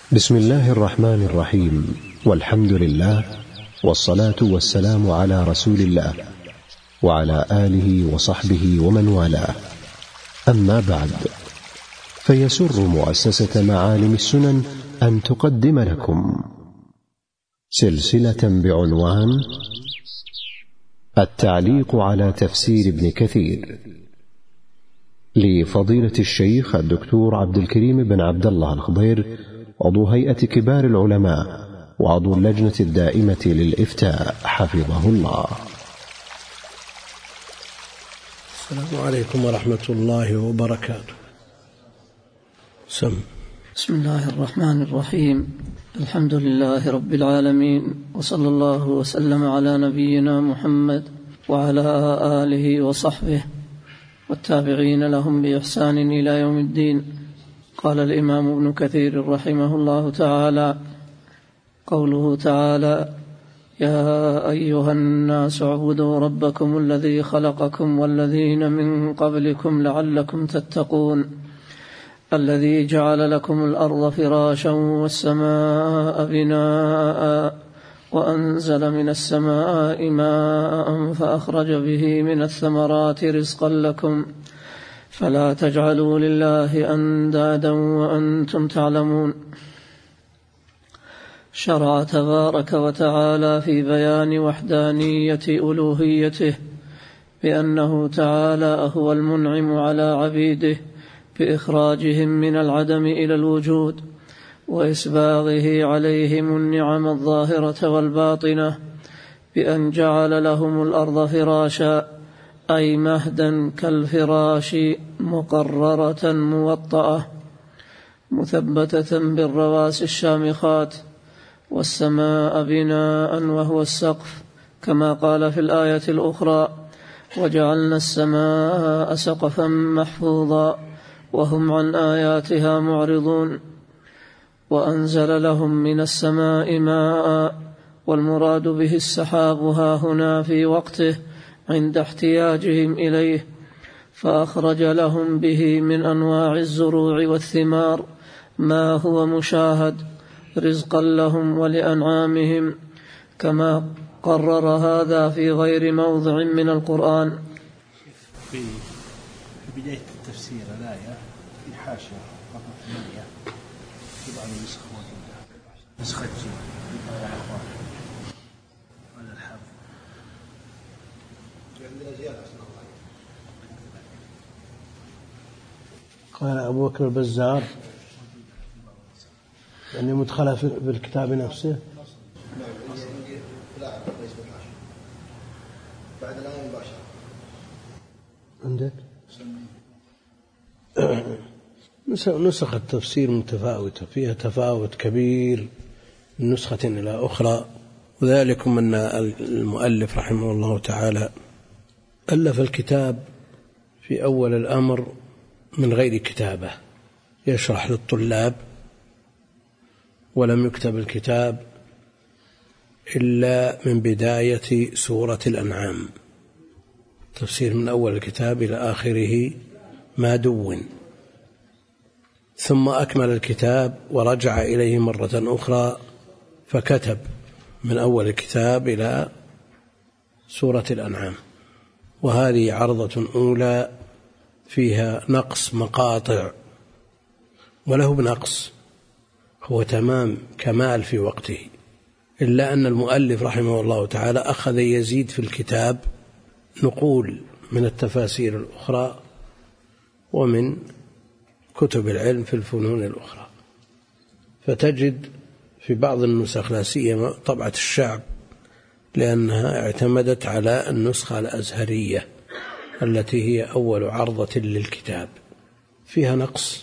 بسم الله الرحمن الرحيم، والحمد لله، والصلاة والسلام على رسول الله وعلى آله وصحبه ومن والاه. أما بعد، فيسر مؤسسة معالم السنن أن تقدم لكم سلسلة بعنوان التعليق على تفسير ابن كثير لفضيلة الشيخ الدكتور عبد الكريم بن عبد الله الخضير، عضو هيئة كبار العلماء وعضو اللجنة الدائمة للإفتاء، حفظه الله. السلام عليكم ورحمة الله وبركاته. بسم الله الرحمن الرحيم. الحمد لله رب العالمين، وصلى الله وسلم على نبينا محمد وعلى آله وصحبه والتابعين لهم بإحسان إلى يوم الدين. قال الإمام ابن كثير رحمه الله تعالى: قوله تعالى: يا أيها الناس اعبدوا ربكم الذي خلقكم والذين من قبلكم لعلكم تتقون، الذي جعل لكم الأرض فراشا والسماء بناء وأنزل من السماء ماء فأخرج به من الثمرات رزقا لكم فلا تجعلوا لله أندادا وأنتم تعلمون. شرع تبارك وتعالى في بيان وحدانية ألوهيته بأنه تعالى هو المنعم على عبيده بإخراجهم من العدم إلى الوجود، وإسباغه عليهم النعم الظاهرة والباطنة بأن جعل لهم الأرض فراشا، أي مهدا كالفراش مقررة موطأة مثبتة بالرواسي الشامخات، والسماء بناء وهو السقف، كما قال في الآية الأخرى: وجعلنا السماء سقفا محفوظا وهم عن آياتها معرضون. وأنزل لهم من السماء ماء، والمراد به السحاب هاهنا في وقته عند احتياجهم إليه، فأخرج لهم به من أنواع الزروع والثمار ما هو مشاهد رزقا لهم ولأنعامهم، كما قرر هذا في غير موضع من القرآن. في بداية التفسير الآية في حاشية رقم 8 في بعض النسخ موجودة، نسخة قال أبو بكر البزار يعني مدخلها في الكتاب نفسه. بعد الآية مباشرة عندك نسخ التفسير متفاوتة، فيها تفاوت كبير من نسخة إلى أخرى، وذلكم أن المؤلف رحمه الله تعالى ألف الكتاب في أول الأمر من غير كتابة يشرح للطلاب، ولم يكتب الكتاب إلا من بداية سورة الأنعام، تفسير من أول الكتاب إلى آخره ما دون، ثم أكمل الكتاب ورجع إليه مرة أخرى فكتب من أول الكتاب إلى سورة الأنعام. وهذه عرضة أولى فيها نقص مقاطع، وله بنقص، هو تمام كمال في وقته، إلا أن المؤلف رحمه الله تعالى أخذ يزيد في الكتاب نقول من التفاسير الأخرى ومن كتب العلم في الفنون الأخرى، فتجد في بعض النسخ، لا سيما طبعة الشعب، لأنها اعتمدت على النسخة الأزهرية التي هي أول عرضة للكتاب، فيها نقص،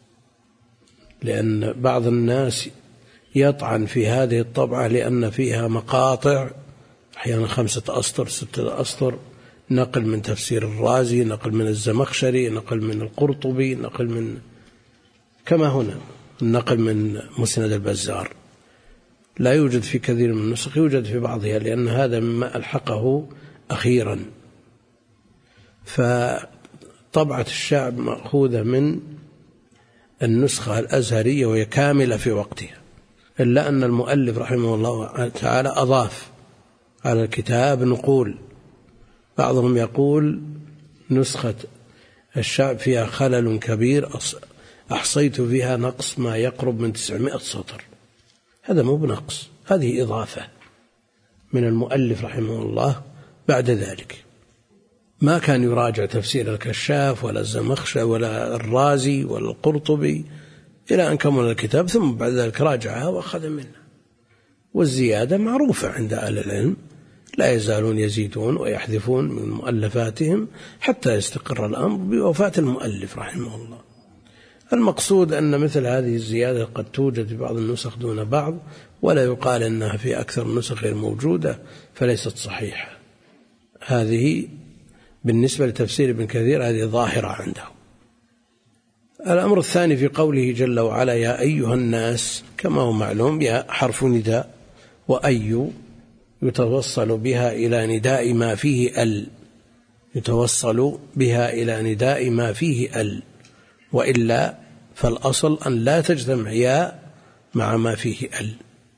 لأن بعض الناس يطعن في هذه الطبعة لأن فيها مقاطع أحيانا 5 أسطر 6 أسطر، نقل من تفسير الرازي، نقل من الزمخشري، نقل من القرطبي، نقل من كما هنا النقل من مسند البزار، لا يوجد في كثير من النسخ، يوجد في بعضها، لأن هذا مما ألحقه أخيرا. فطبعة الشعب مأخوذة من النسخة الأزهرية وهي كاملة في وقتها، إلا أن المؤلف رحمه الله تعالى أضاف على الكتاب نقول. بعضهم يقول نسخة الشعب فيها خلل كبير، أحصيت فيها نقص ما يقرب من 900 سطر. هذا مو بنقص، هذه إضافة من المؤلف رحمه الله. بعد ذلك ما كان يراجع تفسير الكشاف ولا الزمخشري ولا الرازي ولا القرطبي إلى أن كمل الكتاب، ثم بعد ذلك راجعها وأخذ منها. والزيادة معروفة عند أهل العلم، لا يزالون يزيدون ويحذفون من مؤلفاتهم حتى يستقر الأمر بوفاة المؤلف رحمه الله. المقصود أن مثل هذه الزيادة قد توجد في بعض النسخ دون بعض، ولا يقال أنها في أكثر النسخ غير موجودة فليست صحيحة. هذه بالنسبة لتفسير ابن كثير هذه ظاهرة عنده. الأمر الثاني في قوله جل وعلا يا أيها الناس، كما هو معلوم يا حرف نداء، وأي يتوصل بها إلى نداء ما فيه ال، يتوصل بها إلى نداء ما فيه ال، وإلا فالأصل أن لا تجتمع يا مع ما فيه ال.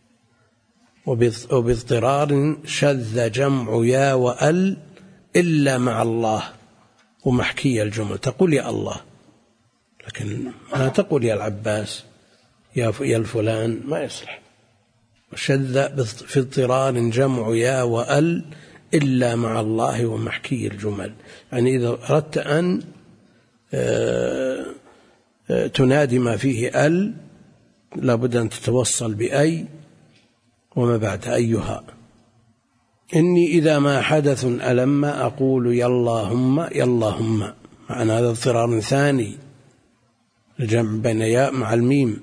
وباضطرار شذ جمع يا وأل إلا مع الله ومحكي الجمل، تقول يا الله لكن ما تقول يا العباس يا الفلان، ما يصلح. وشذ في اضطرار جمع يا وأل إلا مع الله ومحكي الجمل، يعني إذا أردت أن تنادي ما فيه ال لابد أن تتوصل بأي وما بعد أيها. إني إذا ما حدث ألم أقول ياللهم ياللهم، معنى هذا اضطرار ثاني، الجمع بين ياء مع الميم،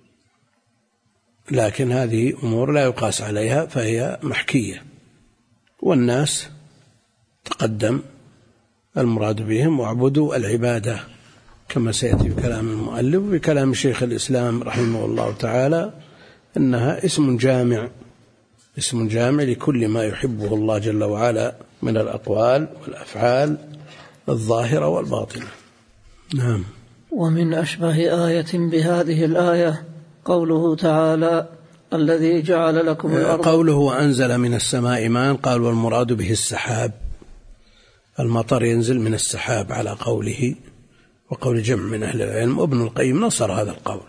لكن هذه أمور لا يقاس عليها فهي محكية. والناس تقدم المراد بهم واعبدوا العبادة، كما سيأتي بكلام المؤلف وبكلام شيخ الإسلام رحمه الله تعالى أنها اسم جامع، اسم جامع لكل ما يحبه الله جل وعلا من الأقوال والأفعال الظاهرة والباطنة. نعم. ومن أشبه آية بهذه الآية قوله تعالى الذي جعل لكم الأرض، قوله وأنزل من السماء ماء، قال والمراد به السحاب، المطر ينزل من السحاب على قوله وقول جمع من أهل العلم. وابن القيم نصر هذا القول،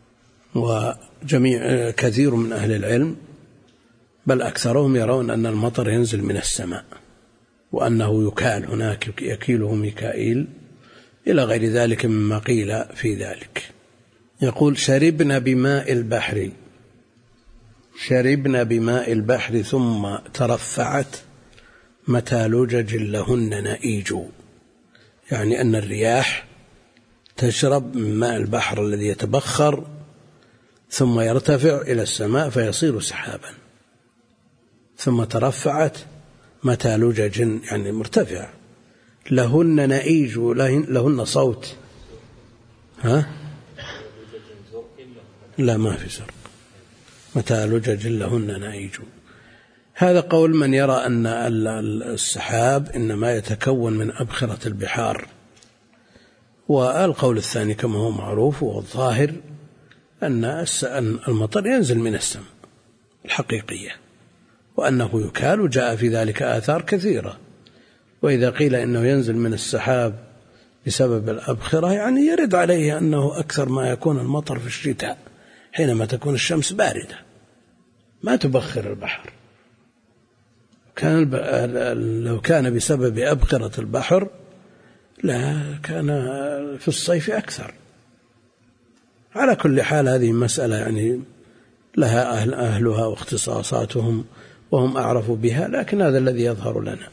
وجميع كثير من أهل العلم بل أكثرهم يرون أن المطر ينزل من السماء، وأنه يكال هناك يكيله ميكائيل إلى غير ذلك مما قيل في ذلك. يقول شربنا بماء البحر، شربنا بماء البحر ثم ترفعت متى لجج لهن نئيج، يعني أن الرياح تشرب من ماء البحر الذي يتبخر ثم يرتفع إلى السماء فيصير سحابا. ثم ترفعت متى لجج يعني مرتفع، لهن نئيج، لهن صوت. ها؟ لا ما في زرق، متى لجج لهن نئيج. هذا قول من يرى أن السحاب إنما يتكون من أبخرة البحار. والقول الثاني كما هو معروف والظاهر أن المطر ينزل من السماء الحقيقية، وأنه يكال، وجاء في ذلك آثار كثيرة. وإذا قيل إنه ينزل من السحاب بسبب الأبخرة يعني يرد عليه أنه أكثر ما يكون المطر في الشتاء حينما تكون الشمس باردة ما تبخر البحر. لو كان بسبب أبخرة البحر لا كان في الصيف أكثر. على كل حال هذه مسألة يعني لها أهلها واختصاصاتهم وهم أعرف بها، لكن هذا الذي يظهر لنا.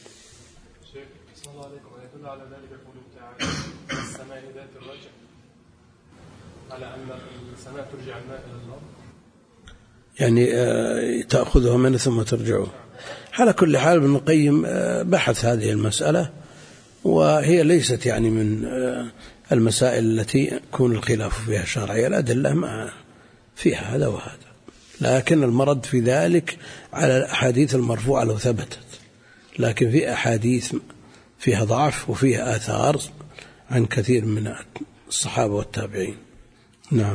على ذلك قوله تعالى السماء ذات الرجع، على أن السماء ترجع الماء إلى الأرض، يعني تأخذها منه ثم ترجعه. على كل حال ابن القيم بحث هذه المسألة، وهي ليست يعني من المسائل التي يكون الخلاف فيها شرعي، الأدلة ما فيها هذا وهذا، لكن المرد في ذلك على الأحاديث المرفوعة لو ثبتت. لكن في أحاديث فيها ضعف وفيها آثار عن كثير من الصحابة والتابعين. نعم.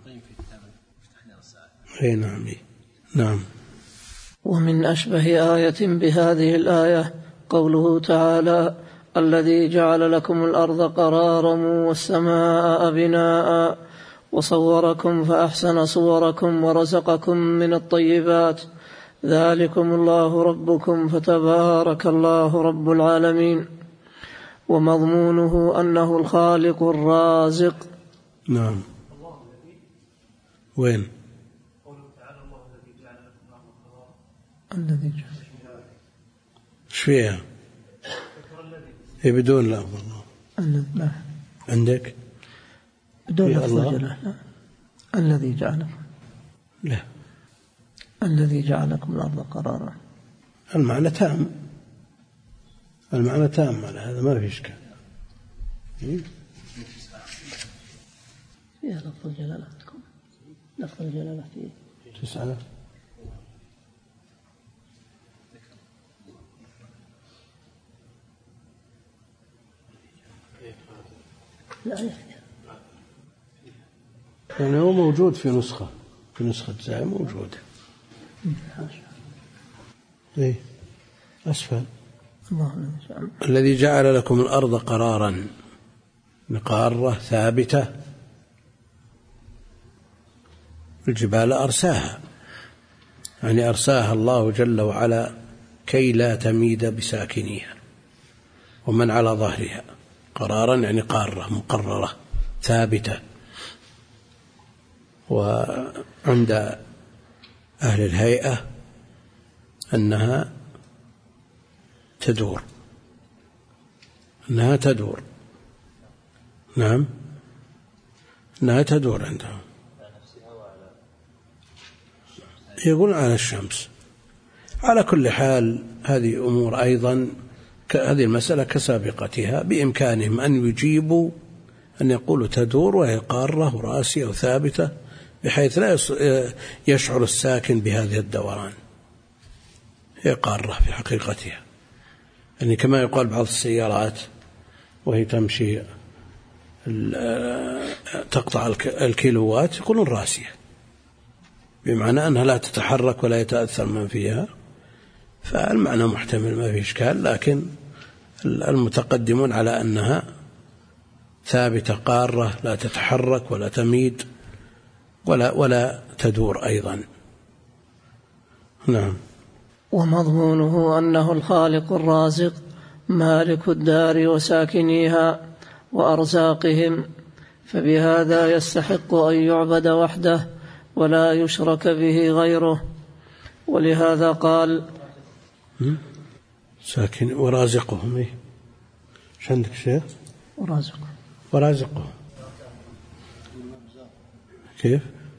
أي نعم. نعم. ومن أشبه آية بهذه الآية قوله تعالى: الذي جعل لكم الأرض قرارا والسماء بناء وصوركم فأحسن صوركم ورزقكم من الطيبات ذلكم الله ربكم فتبارك الله رب العالمين. ومضمونه أنه الخالق الرازق. نعم. وين؟ الذي جعل ايش فيها؟ هي بدون لا لا عندك بدون لفظ الجلالة. الذي جعلكم لا الذي جعلكم الأرض قرارا. المعنى تام، المعنى تام على هذا ما في إشكال. فيها لفظ الجلالة عندكم؟ لفظ الجلالة فيه 9. لا يعني هو موجود في نسخة زي موجودة. إيه أسفل. الذي جعل لكم الأرض قرارا، قارة ثابتة، الجبال أرساها، يعني أرساها الله جل وعلا كي لا تميد بساكنيها ومن على ظهرها. قرارا يعني قارة مقررة ثابتة. وعند أهل الهيئة أنها تدور. نعم أنها تدور عندهم، يقول على الشمس. على كل حال هذه أمور أيضا، هذه المسألة كسابقتها، بإمكانهم أن يجيبوا أن يقولوا تدور وهي قارة وراسية وثابتة بحيث لا يشعر الساكن بهذه الدوران، هي قارة في حقيقتها. يعني كما يقال بعض السيارات وهي تمشي تقطع الكيلوات يقولون راسية، بمعنى أنها لا تتحرك ولا يتأثر من فيها، فالمعنى محتمل ما في إشكال. لكن المتقدمون على أنها ثابتة قارة لا تتحرك ولا تميد ولا تدور أيضا. نعم. ومضمونه أنه الخالق الرازق مالك الدار وساكنيها وأرزاقهم، فبهذا يستحق أن يعبد وحده ولا يشرك به غيره. ولهذا قال ساكن ورازقهم. إيه إيش عندك شيء؟ ورازقهم كيف؟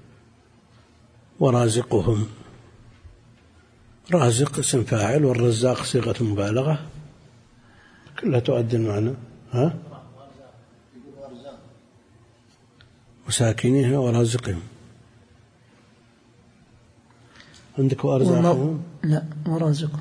ورازقهم، رازق اسم فاعل والرزاق صيغة مبالغة كلها تؤدي المعنى. ها؟ وساكنيها ورازقهم. عندك وأرزاقهم؟ لا ورازقهم.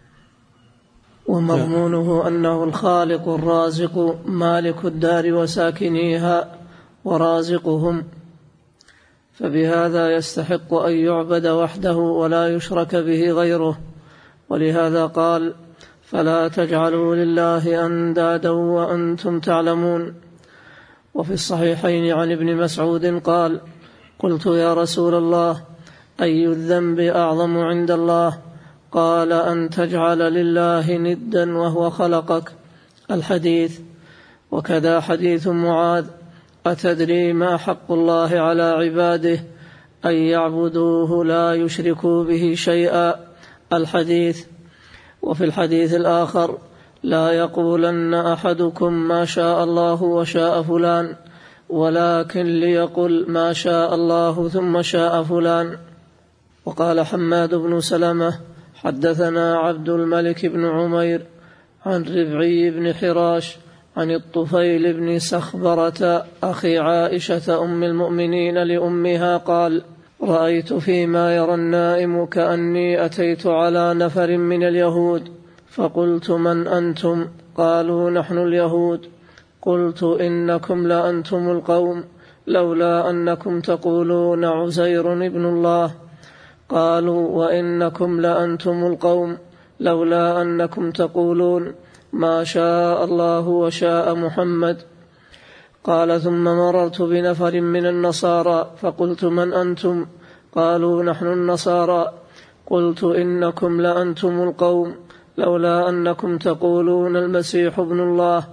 ومضمونه أنه الخالق الرازق مالك الدار وساكنيها ورازقهم، فبهذا يستحق أن يعبد وحده ولا يشرك به غيره. ولهذا قال: فلا تجعلوا لله أندادا وأنتم تعلمون. وفي الصحيحين عن ابن مسعود قال: قلت يا رسول الله أي الذنب أعظم عند الله؟ قال: أن تجعل لله ندا وهو خلقك. الحديث. وكذا حديث معاذ: أتدري ما حق الله على عباده؟ أن يعبدوه لا يشركوا به شيئا. الحديث. وفي الحديث الآخر: لا يقولن أحدكم ما شاء الله وشاء فلان، ولكن ليقل ما شاء الله ثم شاء فلان. وقال حماد بن سلمة: حدثنا عبد الملك بن عمير عن ربعي بن حراش عن الطفيل بن سخبرة أخي عائشة أم المؤمنين لأمها قال: رأيت فيما يرى النائم كأني أتيت على نفر من اليهود فقلت: من أنتم؟ قالوا: نحن اليهود. قلت: إنكم لأنتم القوم لولا أنكم تقولون عزير ابن الله. قالوا وإنكم لأنتم القوم لولا أنكم تقولون ما شاء الله وشاء محمد. قال ثم مررت بنفر من النصارى فقلت من أنتم؟ قالوا نحن النصارى. قلت إنكم لأنتم القوم لولا أنكم تقولون المسيح ابن الله.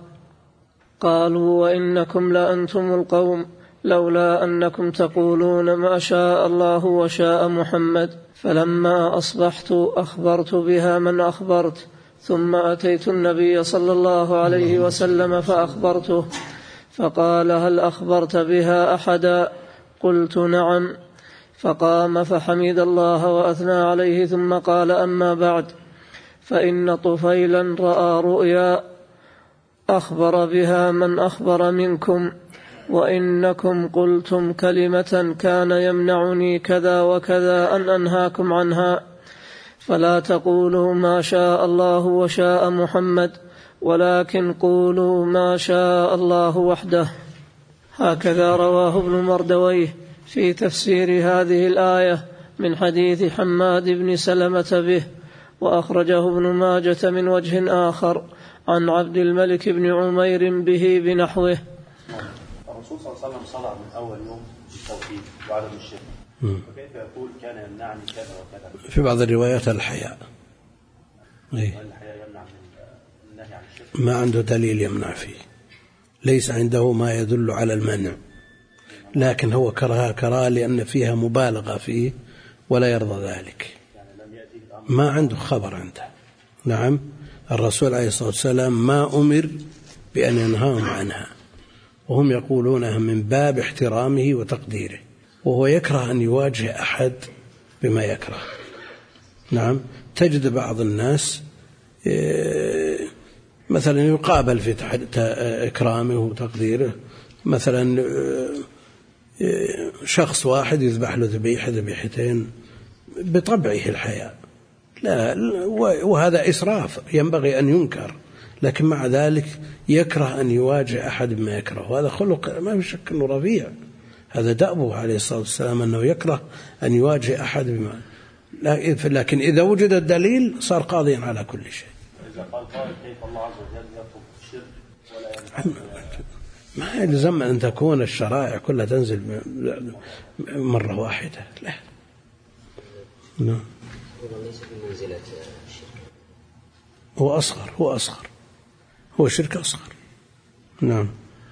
قالوا وإنكم لأنتم القوم لولا أنكم تقولون ما شاء الله وشاء محمد. فلما أصبحت أخبرت بها من أخبرت، ثم أتيت النبي صلى الله عليه وسلم فأخبرته، فقال هل أخبرت بها أحدا؟ قلت نعم. فقام فحمد الله وأثنى عليه ثم قال أما بعد، فإن طفيلا رأى رؤيا أخبر بها من أخبر منكم، وإنكم قلتم كلمة كان يمنعني كذا وكذا أن أنهاكم عنها، فلا تقولوا ما شاء الله وشاء محمد، ولكن قولوا ما شاء الله وحده. هكذا رواه ابن مردويه في تفسير هذه الآية من حديث حماد بن سلمة به، وأخرجه ابن ماجة من وجه آخر عن عبد الملك بن عمير به بنحوه. الرسول صلى الله عليه وسلم صلى من أول يوم بالتوحيد وعدم الشرك، فكيف يقول كان يمنعني كذا وكذا؟ في بعض الروايات الحياء. الحياء يمنع من النهي عن الشرك، ما عنده دليل يمنع فيه، ليس عنده ما يدل على المنع، لكن هو كراهة لأن فيها مبالغة فيه ولا يرضى ذلك، ما عنده خبر عنده. نعم، الرسول عليه الصلاة والسلام ما أمر بأن ينهاهم عنها، وهم يقولونها من باب احترامه وتقديره، وهو يكره أن يواجه أحد بما يكره. نعم، تجد بعض الناس مثلا يقابل في إكرامه وتقديره، مثلا شخص واحد يذبح له ذبيحتين بطبعه الحياء، لا، وهذا إسراف ينبغي أن ينكر، لكن مع ذلك يكره أن يواجه أحد بما يكره، وهذا خلق ما في شك أنه رفيع، هذا دأبه عليه الصلاة والسلام أنه يكره أن يواجه أحد بما، لكن إذا وجد الدليل صار قاضيا على كل شيء. إذا قال قائل كيف الله عز وجل يترك الشرك ولا ما يلزم أن تكون الشرائع كلها تنزل مرة واحدة، لا. نعم، ليس في منزلة الشرك، هو أصغر، هو شرك أصغر. نعم.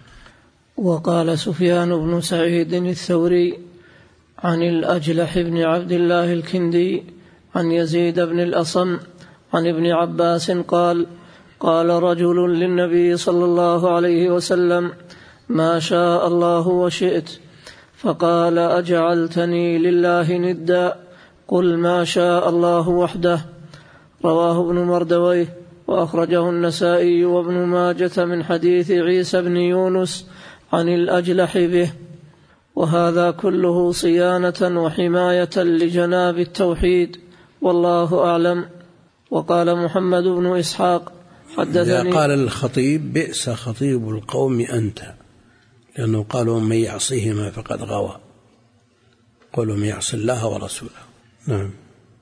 وقال سفيان بن سعيد الثوري عن الأجلح بن عبد الله الكندي عن يزيد بن الأصم عن ابن عباس قال قال رجل للنبي صلى الله عليه وسلم ما شاء الله وشئت، فقال أجعلتني لله ندا؟ قل ما شاء الله وحده. رواه ابن مردويه وأخرجه النسائي وابن ماجة من حديث عيسى بن يونس عن الأجلح به، وهذا كله صيانة وحماية لجناب التوحيد، والله أعلم. وقال محمد بن إسحاق حدثني، قال الخطيب بئس خطيب القوم أنت، لأنه قالوا من يعصيهما فقد غوى، قالوا من يعصي الله ورسوله. نعم.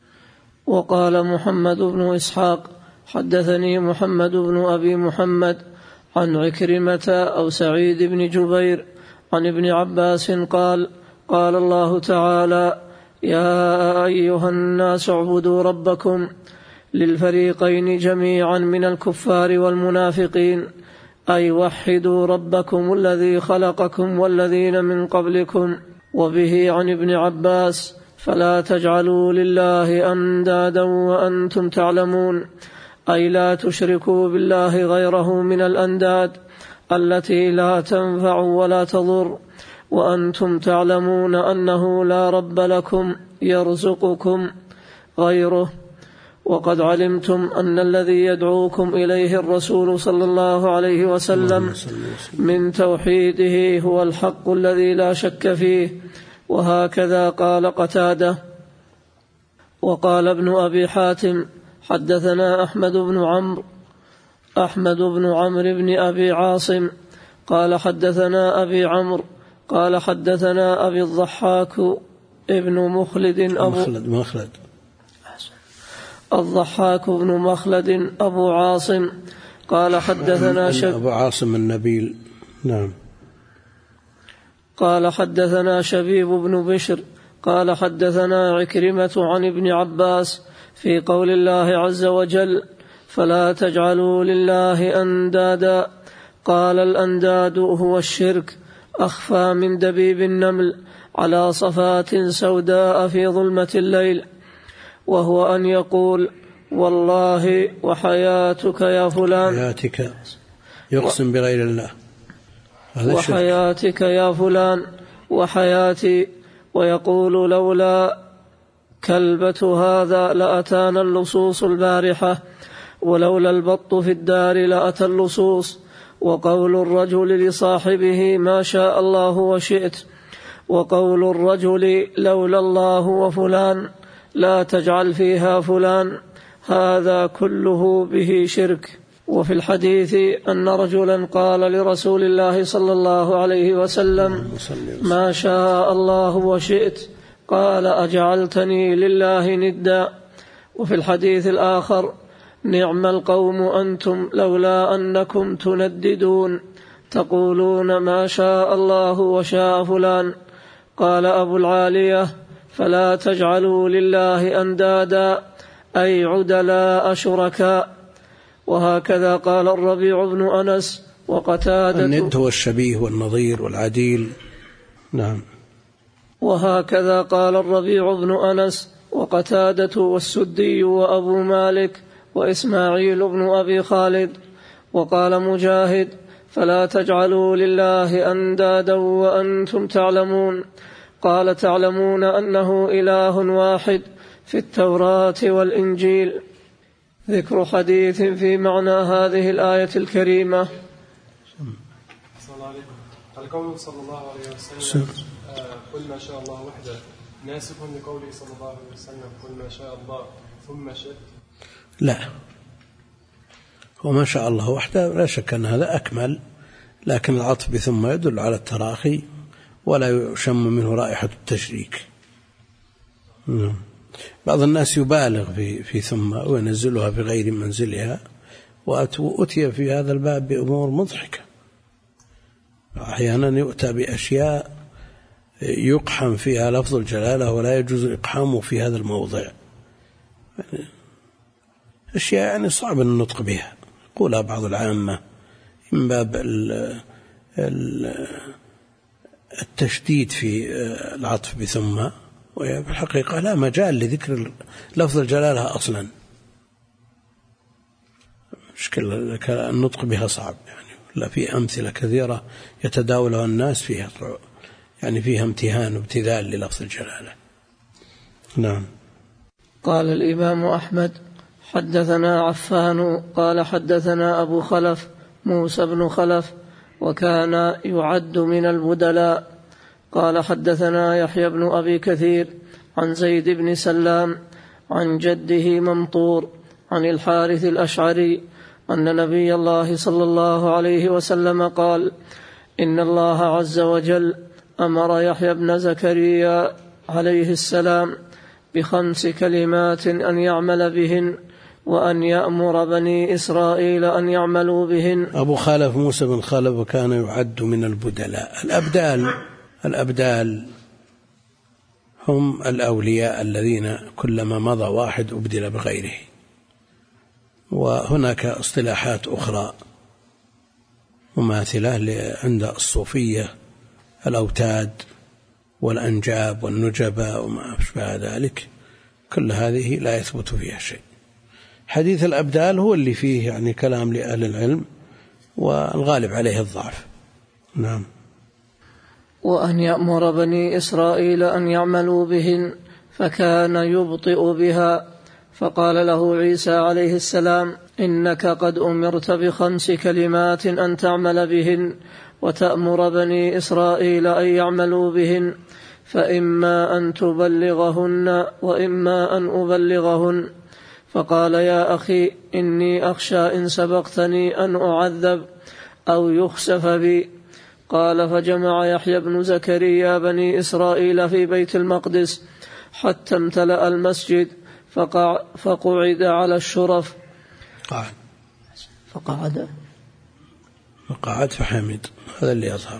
وقال محمد بن إسحاق حدثني محمد بن أبي محمد عن عكرمة أو سعيد بن جبير عن ابن عباس قال قال الله تعالى يا أيها الناس اعبدوا ربكم، للفريقين جميعا من الكفار والمنافقين، أي وحدوا ربكم الذي خلقكم والذين من قبلكم. وبه عن ابن عباس فلا تجعلوا لله أندادا وأنتم تعلمون، أي لا تشركوا بالله غيره من الأنداد التي لا تنفع ولا تضر، وأنتم تعلمون أنه لا رب لكم يرزقكم غيره، وقد علمتم أن الذي يدعوكم إليه الرسول صلى الله عليه وسلم من توحيده هو الحق الذي لا شك فيه. وهكذا قال قتادة. وقال ابن أبي حاتم حدثنا أحمد بن عمرو بن أبي عاصم قال حدثنا أبي عمرو قال حدثنا أبي الضحاك ابن مخلد الضحاك بن مخلد أبو عاصم قال حدثنا أبو عاصم النبيل. نعم. قال حدثنا شبيب بن بشر قال حدثنا عكرمة عن ابن عباس في قول الله عز وجل فلا تجعلوا لله أندادا. قال الأنداد هو الشرك أخفى من دبيب النمل على صفات سوداء في ظلمة الليل، وهو أن يقول والله وحياتك يا فلان، حياتك يقسم بغير الله، وحياتك يا فلان وحياتي، ويقول لولا كلبة هذا لأتانا اللصوص البارحة، ولولا البط في الدار لأتى اللصوص. وقول الرجل لصاحبه ما شاء الله وشئت، وقول الرجل لولا الله وفلان لا تجعل فيها فلان، هذا كله به شرك. وفي الحديث أن رجلا قال لرسول الله صلى الله عليه وسلم ما شاء الله وشئت، قال أجعلتني لله ندا. وفي الحديث الآخر نعم القوم أنتم لولا أنكم تنددون تقولون ما شاء الله وشاء فلان. قال أبو العالية فلا تجعلوا لله أندادا أي عدلاء شركاء. وهكذا قال الربيع بن أنس وقتادة. الند هو الشبيه والنظير والعديل. نعم. وهكذا قال الربيع بن أنس وقتادة والسدي وأبو مالك وإسماعيل بن أبي خالد. وقال مجاهد فلا تجعلوا لله أندادا وأنتم تعلمون. قال تعلمون أنه إله واحد في التوراة والإنجيل. ذكر حديث في معنى هذه الآية الكريمة. صلى الله عليه قال قوله صلى الله عليه وسلم قل ما شاء الله وحده ناسخ لقوله صلى الله عليه وسلم قل ما شاء الله ثم شئت. لا، وما شاء الله وحده لا شك أن هذا أكمل، لكن العطف بثم يدل على التراخي ولا يشم منه رائحة التشريك. بعض الناس يبالغ في ثم وينزلها في غير منزلها، وأتي في هذا الباب بأمور مضحكة. أحيانا يؤتى بأشياء يقحم فيها لفظ الجلالة ولا يجوز إقحامه في هذا الموضع، أشياء يعني صعب النطق بها، يقولها بعض العامة من باب التشديد في العطف بثم، وفي الحقيقة لا مجال لذكر لفظ الجلالة أصلا، مشكلة النطق بها صعب يعني. لا، في أمثلة كثيرة يتداولها الناس فيها يعني فيها امتهان وابتذال للفظ الجلالة. نعم. قال الإمام أحمد حدثنا عفان قال حدثنا أبو خلف موسى بن خلف وكان يعد من البدلاء. قال حدثنا يحيى بن أبي كثير عن زيد بن سلام عن جده ممطور عن الحارث الأشعري أن نبي الله صلى الله عليه وسلم قال إن الله عز وجل أمر يحيى بن زكريا عليه السلام ب5 كلمات أن يعمل بهن وأن يأمر بني إسرائيل أن يعملوا بهن. أبو خالف موسى بن خالف وكان يعد من البدلاء. الأبدال هم الأولياء الذين كلما مضى واحد أبدل بغيره. وهناك اصطلاحات أخرى مماثلة عند الصوفية، الأوتاد والأنجاب والنجباء وما أشبه ذلك، كل هذه لا يثبت فيها شيء. حديث الأبدال هو اللي فيه يعني كلام لأهل العلم والغالب عليه الضعف. نعم. وأن يأمر بني إسرائيل أن يعملوا بهن فكان يبطئ بها، فقال له عيسى عليه السلام إنك قد أمرت ب5 كلمات أن تعمل بهن وتأمر بني إسرائيل أن يعملوا بهن، فإما أن تبلغهن وإما أن أبلغهن. فقال يا أخي إني أخشى إن سبقتني أن أعذب أو يخسف بي. قال: فجمع يحيى بن زكريا بني إسرائيل في بيت المقدس حتى امتلأ المسجد، فقعد على الشرف. فقعد فحمد، هذا اللي يظهر.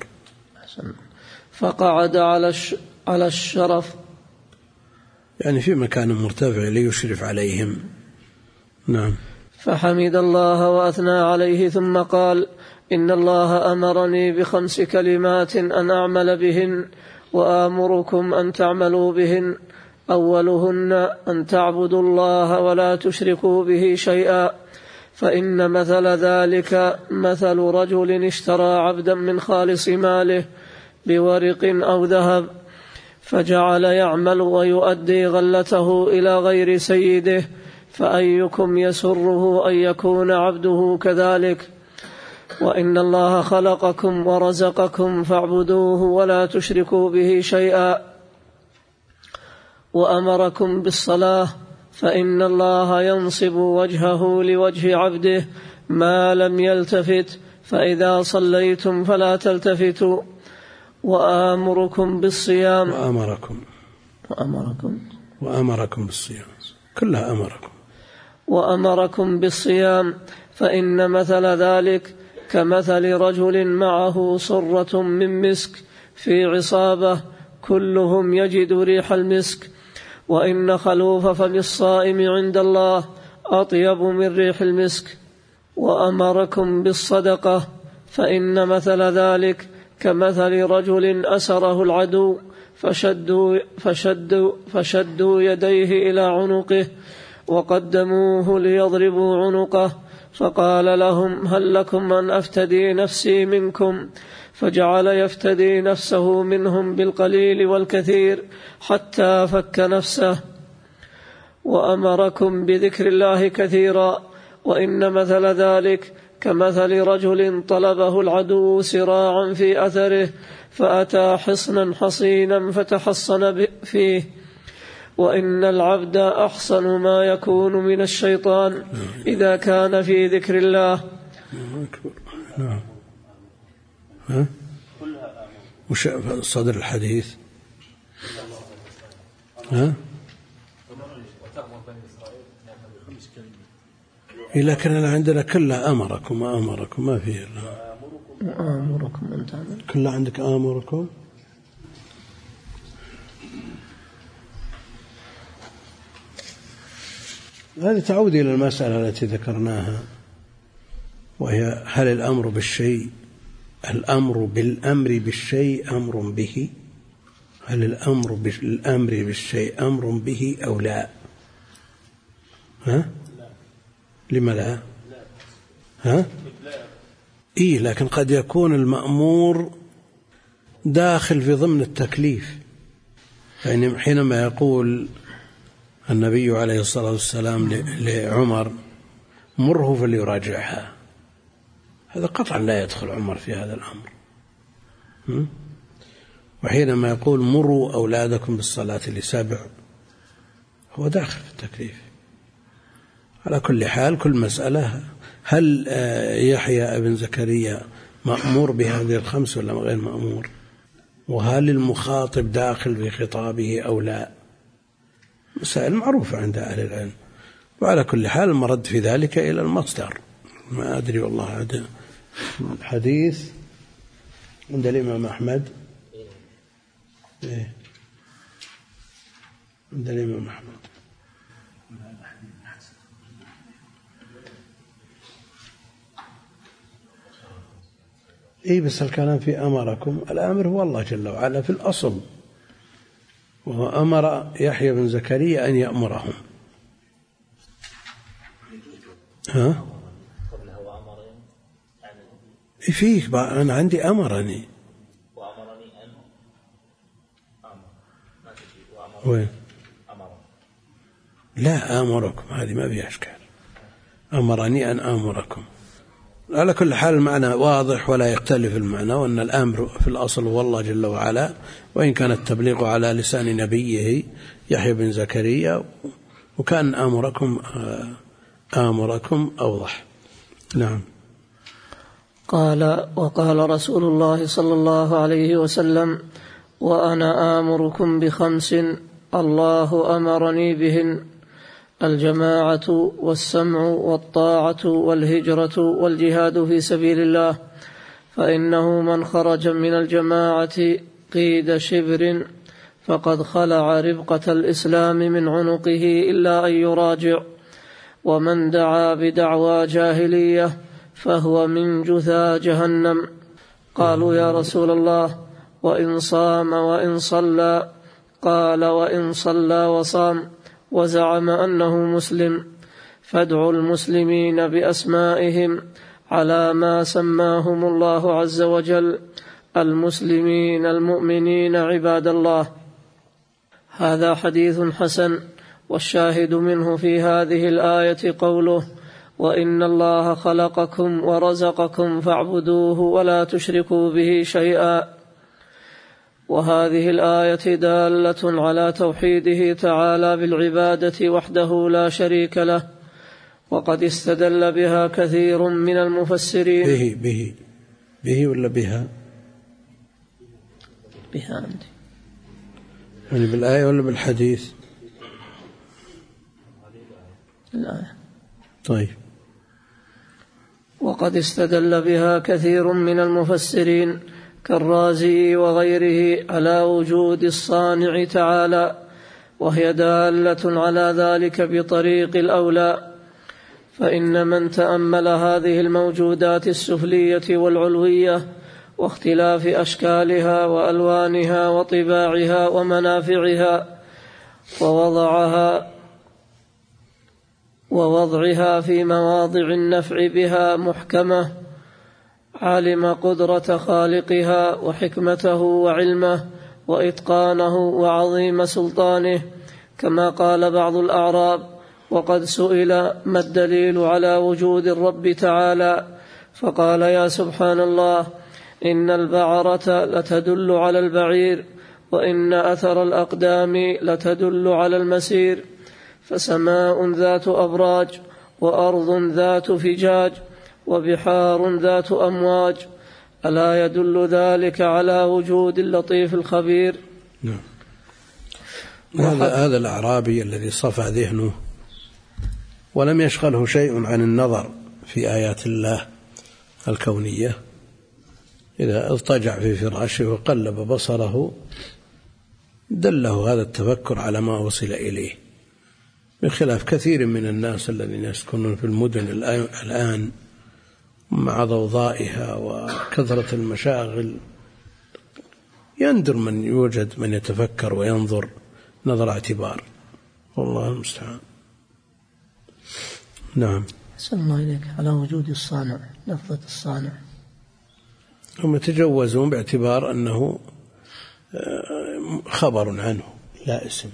فقعد على الشرف، يعني في مكان مرتفع ليشرف عليهم. نعم. فحمد الله وأثنى عليه، ثم قال: إن الله أمرني ب5 كلمات أن أعمل بهن وآمركم أن تعملوا بهن. أولهن أن تعبدوا الله ولا تشركوا به شيئا، فإن مثل ذلك مثل رجل اشترى عبدا من خالص ماله بورق أو ذهب، فجعل يعمل ويؤدي غلته إلى غير سيده، فأيكم يسره أن يكون عبده كذلك؟ وإن الله خلقكم ورزقكم فاعبدوه ولا تشركوا به شيئا. وأمركم بالصلاة، فإن الله ينصب وجهه لوجه عبده ما لم يلتفت، فإذا صليتم فلا تلتفتوا. وآمركم بالصيام، وأمركم بالصيام، كلها أمركم. وأمركم بالصيام، فإن مثل ذلك كمثل رجل معه صرة من مسك في عصابة، كلهم يجد ريح المسك، وإن خلوف فم الصائم عند الله أطيب من ريح المسك. وأمركم بالصدقة، فإن مثل ذلك كمثل رجل أسره العدو فشدوا يديه إلى عنقه وقدموه ليضربوا عنقه، فقال لهم: هل لكم أن أفتدي نفسي منكم؟ فجعل يفتدي نفسه منهم بالقليل والكثير حتى فك نفسه. وأمركم بذكر الله كثيرا، وإن مثل ذلك كمثل رجل طلبه العدو سراعا في أثره، فأتى حصنا حصينا فتحصن فيه. وإن العبد أحصن ما يكون من الشيطان إذا كان في ذكر الله. نعم. وش صدر الحديث؟ لكن عندنا كلها أمركم وأمركم، ما فيه إلا أمركم أن تعمل، كلها عندك أمركم. هذه تعود إلى المسألة التي ذكرناها، وهي: هل الأمر بالشيء، الأمر بالأمر بالشيء أمر به؟ هل الأمر بالأمر بالشيء أمر به أو لا؟ لما لا؟ لكن قد يكون المأمور داخل في ضمن التكليف. يعني حينما يقول النبي عليه الصلاة والسلام لعمر: مره فليراجعها، هذا قطعا لا يدخل عمر في هذا الأمر. وحينما يقول: مروا أولادكم بالصلاة ل7، هو داخل في التكليف. على كل حال، كل مسألة: هل يحيى ابن زكريا مأمور بهذه ال5 ولا غير مأمور؟ وهل المخاطب داخل في خطابه أو لا؟ مسائل معروفة عند أهل العلم. وعلى كل حال المرد في ذلك إلى المصدر. ما أدري والله. هذا الحديث عند الإمام أحمد. عند الإمام أحمد. بس الكلام في أمركم، الأمر هو الله جل وعلا في الأصل، وهو أمر يحيى بن زكريا أن يأمرهم. فيك أنا عندي أمرني، وين؟ لا، آمركم هذه ما فيها إشكال. أمرني أن آمركم. على كل حال المعنى واضح ولا يختلف المعنى، وأن الأمر في الأصل هو الله جل وعلا، وإن كان التبليغ على لسان نبيه يحيى بن زكريا، وكان آمركم، آمركم أوضح. نعم. قال: قال: وقال رسول الله صلى الله عليه وسلم: وأنا آمركم بخمس الله أمرني بهن: الجماعة والسمع والطاعة والهجرة والجهاد في سبيل الله، فإنه من خرج من الجماعة قيد شبر فقد خلع ربقة الإسلام من عنقه إلا أن يراجع، ومن دعا بدعوى جاهلية فهو من جثى جهنم. قالوا: يا رسول الله، وإن صام وإن صلى؟ قال: وإن صلى وصام وزعم أنه مسلم فادعوا المسلمين بأسمائهم على ما سماهم الله عز وجل: المسلمين المؤمنين عباد الله. هذا حديث حسن، والشاهد منه في هذه الآية قوله: وإن الله خلقكم ورزقكم فاعبدوه ولا تشركوا به شيئا. وهذه الآية دالة على توحيده تعالى بالعبادة وحده لا شريك له، وقد استدل بها كثير من المفسرين. به ولا بها؟ بها عندي، يعني بالآية ولا بالحديث؟ الآية. طيب. وقد استدل بها كثير من المفسرين كالرازي وغيره على وجود الصانع تعالى، وهي دالة على ذلك بطريق الأولى. فإن من تأمل هذه الموجودات السفلية والعلوية واختلاف أشكالها وألوانها وطباعها ومنافعها ووضعها في مواضع النفع بها محكمة، علم قدرة خالقها وحكمته وعلمه وإتقانه وعظيم سلطانه، كما قال بعض الأعراب: وقد سئل ما الدليل على وجود الرب تعالى؟ فقال: يا سبحان الله، إن البعرة لتدل على البعير، وإن أثر الأقدام لتدل على المسير، فسماء ذات أبراج، وأرض ذات فجاج، وبحار ذات أمواج، ألا يدل ذلك على وجود اللطيف الخبير؟ نعم. هذا الأعرابي الذي صفى ذهنه ولم يشغله شيء عن النظر في آيات الله الكونية، إذا اضطجع في فراشه وقلب بصره دله هذا التفكر على ما وصل إليه، بخلاف كثير من الناس الذين يسكنون في المدن الآن مع ضوضائها وكثرة المشاغل، يندر من يوجد من يتفكر وينظر نظر اعتبار، والله المستعان. نعم. أسأل الله إليك على وجود الصانع، لفظة الصانع هم يتجوزون باعتبار أنه خبر عنه لا اسم.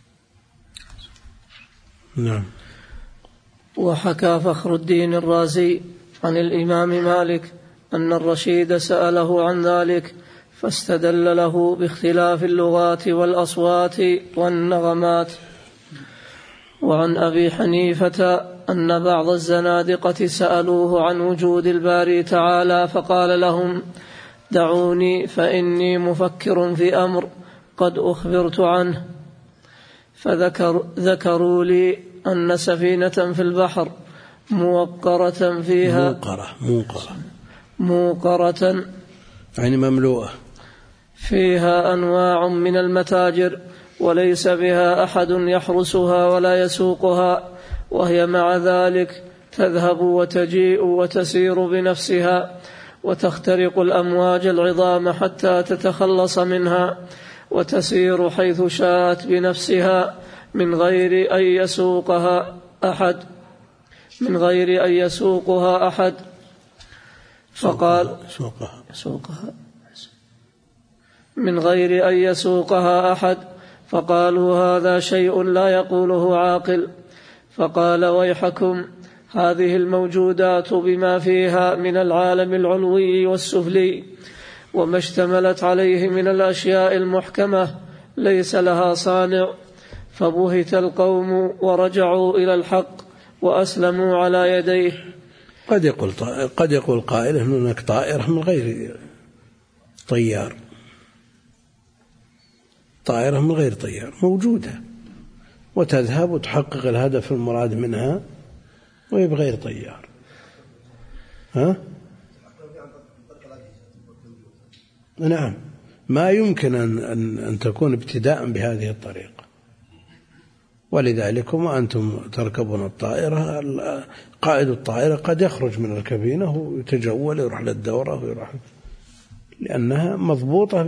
نعم. وحكى فخر الدين الرازي عن الإمام مالك أن الرشيد سأله عن ذلك فاستدل له باختلاف اللغات والأصوات والنغمات. وعن أبي حنيفة أن بعض الزنادقة سألوه عن وجود الباري تعالى فقال لهم: دعوني فإني مفكر في أمر قد أخبرت عنه. فذكروا لي أن سفينة في البحر موقرة فيها موقرة يعني مملوءة فيها أنواع من المتاجر، وليس بها أحد يحرسها ولا يسوقها، وهي مع ذلك تذهب وتجيء وتسير بنفسها، وتخترق الأمواج العظام حتى تتخلص منها، وتسير حيث شاءت بنفسها من غير أن يسوقها أحد. فقال: من غير أن يسوقها أحد. فقالوا: هذا شيء لا يقوله عاقل. فقال: ويحكم، هذه الموجودات بما فيها من العالم العلوي والسفلي وما اشتملت عليه من الأشياء المحكمة ليس لها صانع. فبهت القوم ورجعوا إلى الحق وأسلموا على يديه. قد يقول قائل أن هناك طائرة من غير طيار، طائرة من غير طيار موجودة وتذهب وتحقق الهدف المراد منها وهي بغير طيار. نعم، ما يمكن أن تكون ابتداء بهذه الطريقة، ولذلك وأنتم تركبون الطائرة قائد الطائرة قد يخرج من الكابينة ويتجول يروح للدورة ويروح، لأنها مضبوطة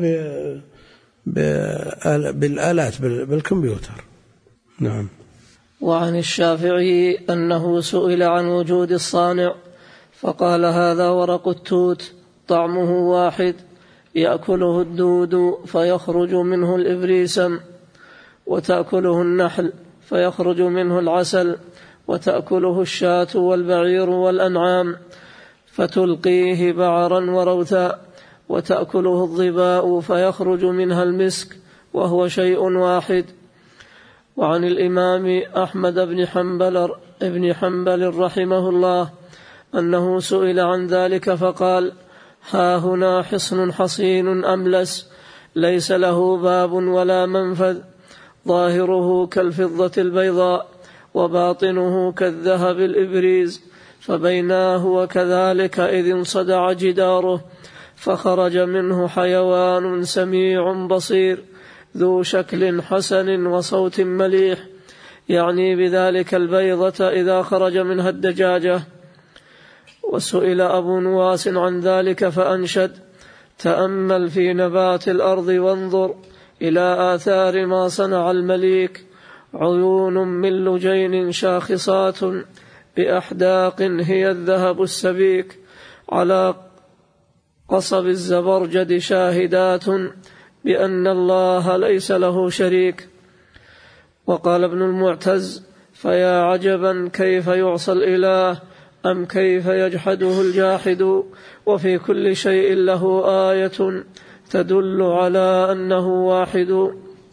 بالآلات بالكمبيوتر. نعم. وعن الشافعي أنه سئل عن وجود الصانع فقال هذا ورق التوت طعمه واحد يأكله الدود فيخرج منه الإبريسم، وتأكله النحل فيخرج منه العسل، وتأكله الشاة والبعير والأنعام فتلقيه بعرا وروثا، وتأكله الظباء فيخرج منها المسك وهو شيء واحد. وعن الإمام أحمد بن حنبل رحمه الله أنه سئل عن ذلك فقال ها هنا حصن حصين أملس ليس له باب ولا منفذ، ظاهره كالفضة البيضاء وباطنه كالذهب الإبريز، فبيناه وكذلك إذ انصدع جداره فخرج منه حيوان سميع بصير ذو شكل حسن وصوت مليح، يعني بذلك البيضة إذا خرج منها الدجاجة. وسئل أبو نواس عن ذلك فأنشد تأمل في نبات الأرض وانظر إلى آثار ما صنع المليك، عيون من لجين شاخصات بأحداق هي الذهب السبيك، على قصب الزبرجد شاهدات بأن الله ليس له شريك. وقال ابن المعتز فيا عجبا كيف يعصى الإله أم كيف يجحده الجاحد، وفي كل شيء له آية تدل على أنه واحد.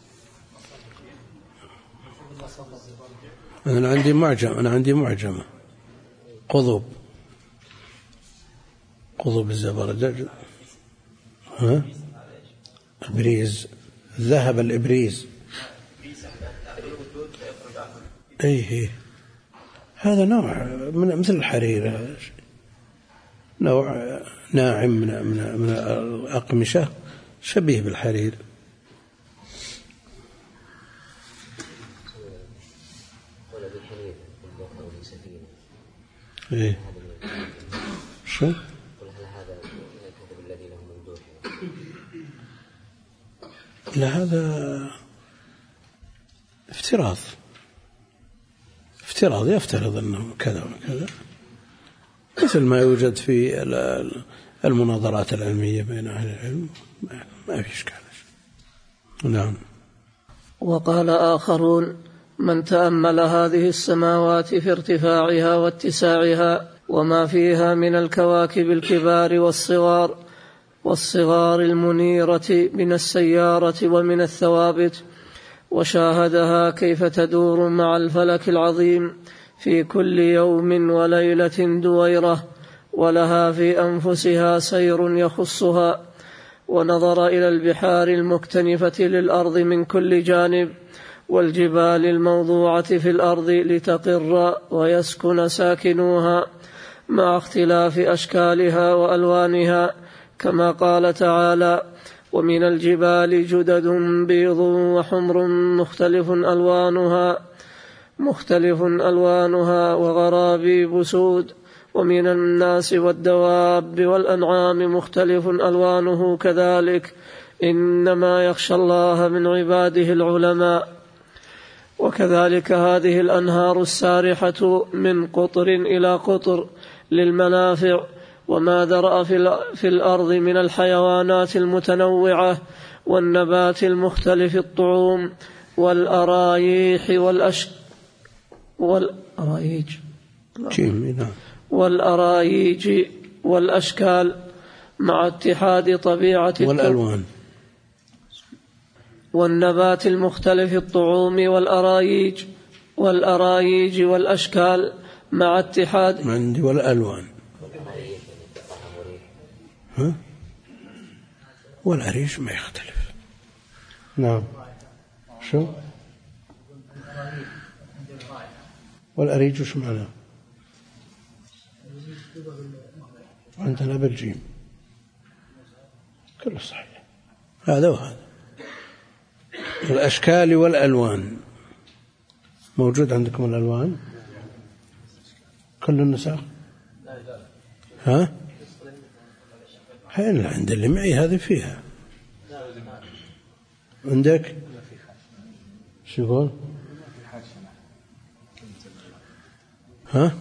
أنا عندي معجمة قضب الزبرجد إبريز، ذهب الإبريز. أيه هذا نوع مثل الحرير، نوع ناعم من الأقمشة شبيه بالحرير. إيه شو؟ هل هذا الكتب الذي له ممدوح؟ لا، هذا افتراض يفترض أنه كذا وكذا، مثل ما يوجد في المناظرات العلمية بين أهل العلم، ما في إشكال. نعم. وقال آخرون من تأمل هذه السماوات في ارتفاعها واتساعها وما فيها من الكواكب الكبار والصغار المنيرة من السيارة ومن الثوابت، وشاهدها كيف تدور مع الفلك العظيم في كل يوم وليلة دويرة، ولها في أنفسها سير يخصها، ونظر إلى البحار المكتنفة للأرض من كل جانب، والجبال الموضوعة في الأرض لتقر ويسكن ساكنوها، مع اختلاف أشكالها وألوانها، كما قال تعالى ومن الجبال جدد بيض وحمر مختلف ألوانها وغرابيب سود، ومن الناس والدواب والأنعام مختلف ألوانه كذلك، إنما يخشى الله من عباده العلماء. وكذلك هذه الأنهار السارحة من قطر إلى قطر للمنافع، وما ذرأ في الأرض من الحيوانات المتنوعة والنبات المختلف الطعوم والأرايح والأرايج والأشكال، مع اتحاد طبيعة والألوان، والنبات المختلف الطعوم والأرايج والأشكال مع اتحاد والألوان والأريج ما يختلف. نعم. شو والأريج وش معناه؟ عندنا بالجيم كله صحيح. هذا وهذا. الأشكال والألوان موجود عندكم الألوان كل النسخ؟ ها؟ حين عند اللي معي هذه فيها. عندك شو يقول؟ ها؟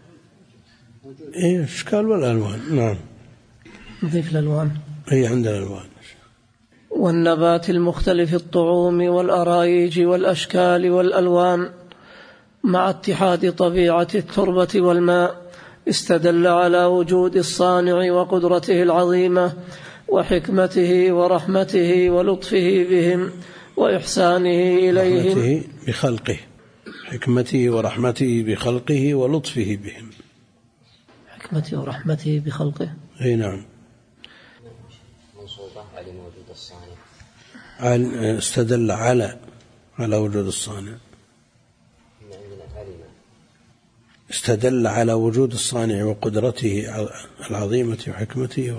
إيه أشكال والألوان. نعم. نضيف الألوان. هي عندنا الألوان. والنبات المختلف الطعوم والأرايج والأشكال والألوان مع اتحاد طبيعة التربة والماء استدل على وجود الصانع وقدرته العظيمة وحكمته ورحمته ولطفه بهم وإحسانه إليهم بخلقه. حكمته ورحمته بخلقه ولطفه بهم. حكمته ورحمته بخلقه. أي نعم. منصوبة على وجود الصانع. استدل على وجود الصانع. استدل على وجود الصانع وقدرته العظيمة وحكمته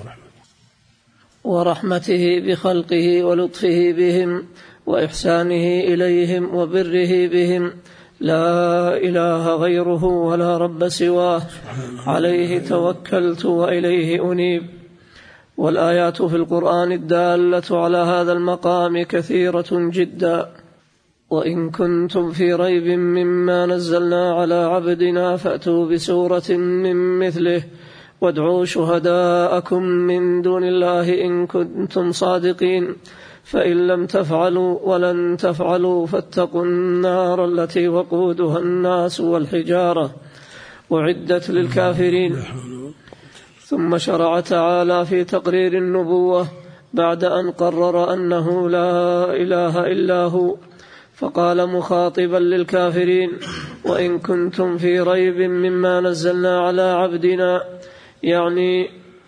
ورحمته بخلقه ولطفه بهم وإحسانه إليهم وبره بهم لا إله غيره ولا رب سواه عليه توكلت وإليه أنيب. والآيات في القرآن الدالة على هذا المقام كثيرة جدا. وإن كنتم في ريب مما نزلنا على عبدنا فأتوا بسورة من مثله وادعوا شهداءكم من دون الله إن كنتم صادقين فإن لم تفعلوا ولن تفعلوا فاتقوا النار التي وقودها الناس والحجارة أعدت للكافرين. ثم شرع تعالى في تقرير النبوة بعد أن قرر أنه لا إله إلا هو فقال مخاطبا للكافرين وإن كنتم في ريب مما نزلنا على عبدنا يعني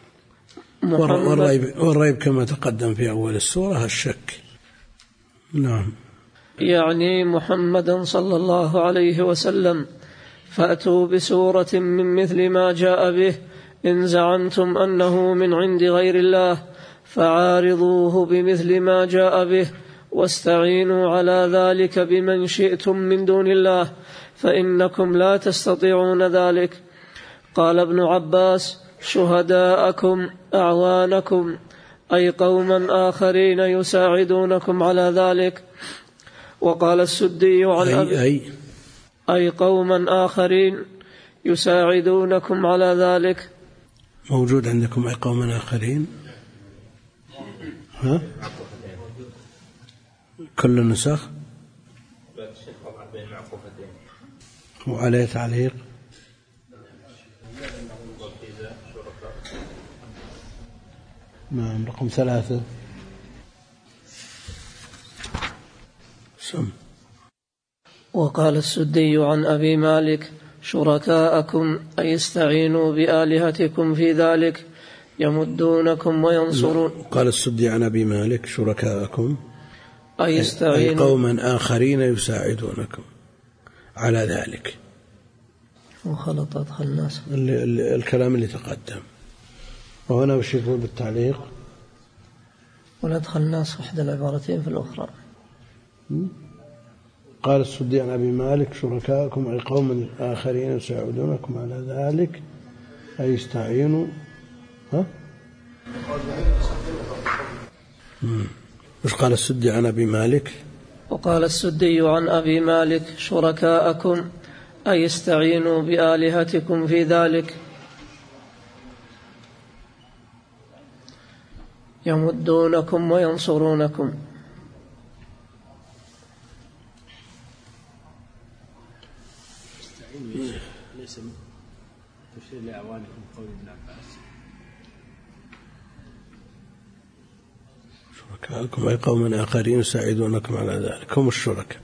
والريب كما تقدم في أول السورة الشك. نعم. يعني محمدا صلى الله عليه وسلم فأتوا بسورة من مثل ما جاء به إن زعمتم أنه من عند غير الله فعارضوه بمثل ما جاء به واستعينوا على ذلك بمن شئتم من دون الله فإنكم لا تستطيعون ذلك. قال ابن عباس شهداءكم أعوانكم أي قوما آخرين يساعدونكم على ذلك. وقال السدي عن أي قوما آخرين يساعدونكم على ذلك. موجود عندكم أي قوما آخرين؟ ها؟ كل النسخ وعليه تعليق. نعم. رقم 3 سم. وقال السدي عن أبي مالك شركاءكم أي استعينوا بآلهتكم في ذلك يمدونكم وينصرون. قال السدي عن أبي مالك شركاءكم أي قوما آخرين يساعدونكم على ذلك. وخلط أدخل الناس الكلام اللي تقدم. وهنا وش يقول بالتعليق؟ وندخل الناس إحدى العبارتين في الأخرى. قال السدي عن أبي مالك شركاءكم أي قوم آخرين يساعدونكم على ذلك أي يستعينوا. ها؟ وش قال السدي عن أبي مالك؟ وقال السدي عن أبي مالك شركاءكم أي استعينوا بآلهتكم في ذلك يمدونكم وينصرونكم. ليس تفسير لأعوانكم قول ابن عباس شركاءكم أي قوم آخرين يساعدونكم على ذلك هم الشركاء.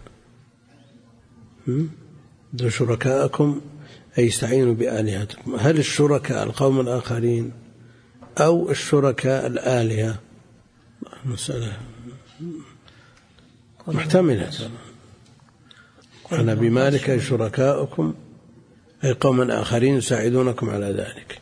شركاءكم أي يستعينوا بآلهتكم. هل الشركاء القوم الآخرين أو الشركاء الآلهة، مسألة محتملة. أنا بمالك أي شركاؤكم أي قوما آخرين يساعدونكم على ذلك،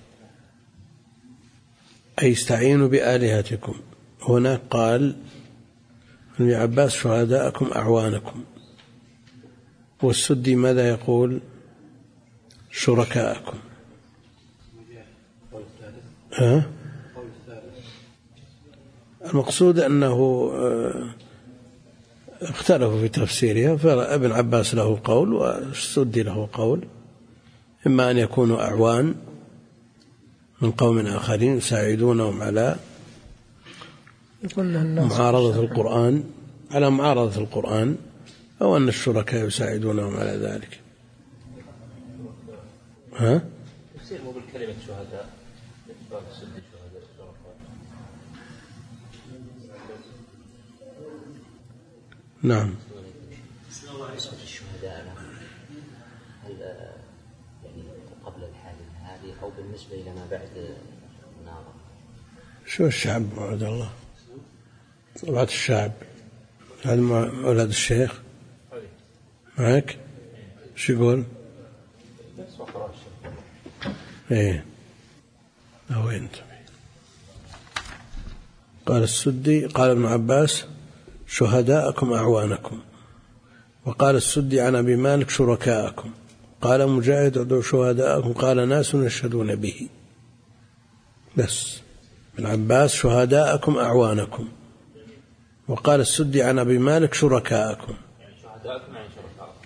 أي استعينوا بآلهتكم. هنا قال ابن عباس شهداءكم أعوانكم، والسدي ماذا يقول؟ شركاءكم. المقصود أنه اختلفوا في تفسيرها، فابن عباس له قول والسدي له قول، إما أن يكونوا أعوان من قوم آخرين يساعدونهم على معارضة القرآن، أو أن الشركاء يساعدونهم على ذلك. تفسير مو بالكلمة شهداء. نعم. الشهداء هل يعني قبل الحال هذه أو بالنسبة إلى ما بعد النار؟ شو الشعب بعد الله؟ طلعة الشعب هذا أولاد الشيخ معك؟ شو يقول؟ إيه وين قال السدي، قال ابن عباس شهداءكم أعوانكم، وقال السدي عن أبي مالك شركاءكم، قال مجاهد ادعوا شهداءكم، قال ناس يشهدون به. بس ابن عباس شهداءكم أعوانكم، وقال السدي عن أبي مالك شركاءكم. شهداءكم يعني شركاءكم.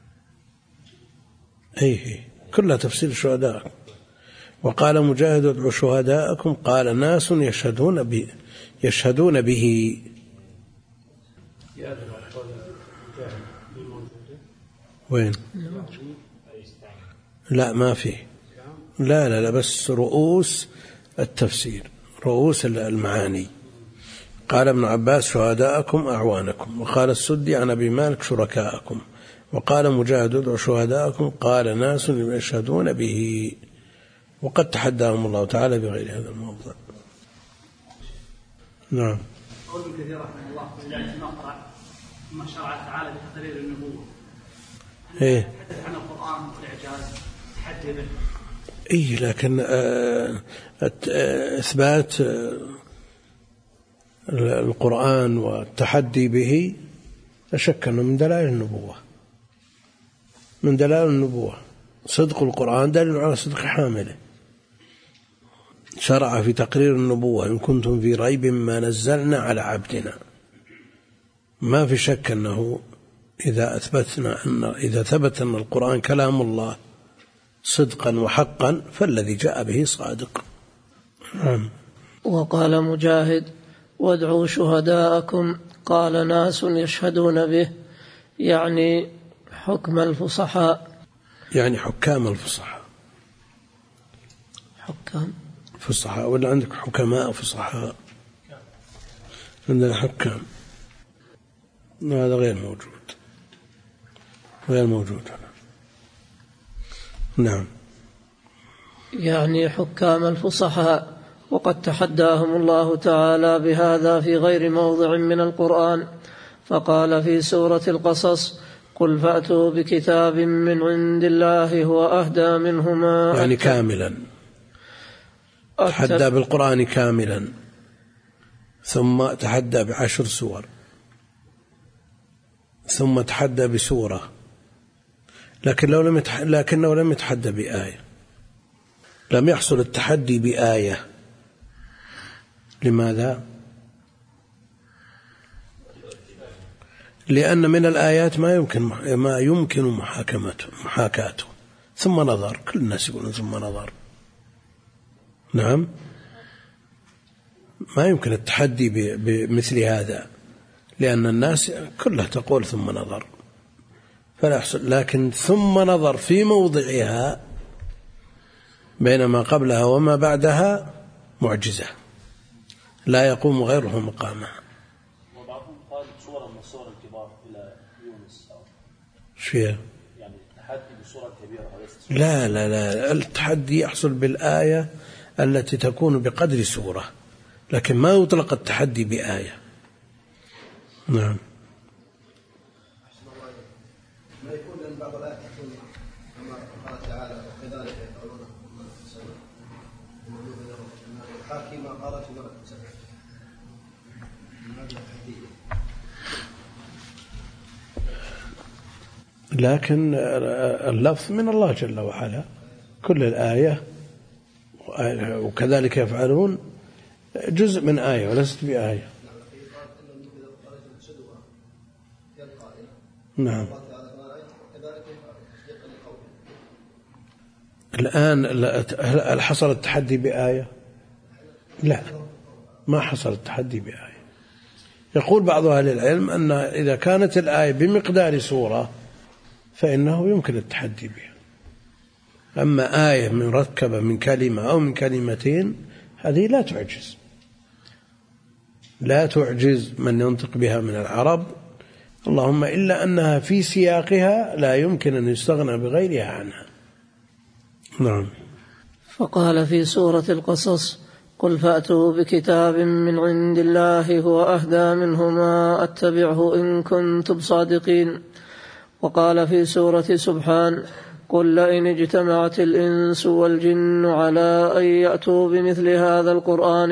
أي كلها تفسير شهداءكم. وقال مجاهد ادعوا شهداءكم، قال ناس يشهدون به. وين؟ لا ما فيه، لا بس رؤوس التفسير، رؤوس المعاني. قال ابن عباس شهداءكم أعوانكم، وقال السدي عن أبي مالك شركاءكم، وقال مجاهد ادعوا شهداءكم، قال ناس يشهدون به. وقد تحداهم الله تعالى بغير هذا الموضوع. نعم. قول ابن كثير رحمه الله في بداية المقطع ثم شرع تعالى بتقرير النبوة. تحدث عن القرآن والإعجاز تحدي به. لكن إثبات القرآن والتحدي به لا شك أنه من دلائل النبوة، صدق القرآن دليل على صدق حامله. شرع في تقرير النبوة إن كنتم في ريب ما نزلنا على عبدنا. ما في شك أنه إذا ثبت أن القرآن كلام الله صدقا وحقا فالذي جاء به صادق. وقال مجاهد وادعوا شهداءكم، قال ناس يشهدون به، يعني حكم الفصحاء، يعني حكام الفصحاء. حكام فصحاء ولا عندك حكماء فصحاء؟ عندنا حكام، هذا غير موجود. نعم. يعني حكام الفصحاء. وقد تحداهم الله تعالى بهذا في غير موضع من القرآن، فقال في سورة القصص قل فأتوا بكتاب من عند الله هو أهدى منهما، يعني كاملا، تحدى بالقرآن كاملا، ثم تحدى ب10 سور، ثم تحدى بسورة، لكنه لم يتحدى بآية. لم يحصل التحدي بآية. لماذا؟ لأن من الآيات ما يمكن محاكاته. ثم نظر، كل الناس يقولون ثم نظر. نعم، ما يمكن التحدي بمثل هذا، لأن الناس كلها تقول ثم نظر فلا يحصل. لكن ثم نظر في موضعها بينما قبلها وما بعدها معجزة لا يقوم غيره مقامها. وبعضهم قال صورة من الصور الكبار إلى يونس. شيء يعني التحدي بصورة كبيرة. لا التحدي يحصل بالآية التي تكون بقدر سورة، لكن ما يطلق التحدي بآية. نعم. ما يكون لأن بعض الآيات تكون كما قال تعالى وكذلك يفعلون الحاكم ما قالت ولا تسبح. لكن اللفظ من الله جل وعلا، كل الآية وكذلك يفعلون جزء من آية وليست بآية. نعم. الآن هل حصل التحدي بآية؟ لا، ما حصل التحدي بآية. يقول بعض أهل العلم أن إذا كانت الآية بمقدار سورة فإنه يمكن التحدي بها. أما آية من مركبة من كلمة أو من كلمتين هذه لا تعجز من ينطق بها من العرب، اللهم إلا أنها في سياقها لا يمكن أن يستغنى بغيرها عنها. نعم. فقال في سورة القصص: قل فأتوا بكتاب من عند الله هو أهدى منهما أتبعه إن كنتم صادقين. وقال في سورة سبحان: قل لئن اجتمعت الإنس والجن على أن يأتوا بمثل هذا القرآن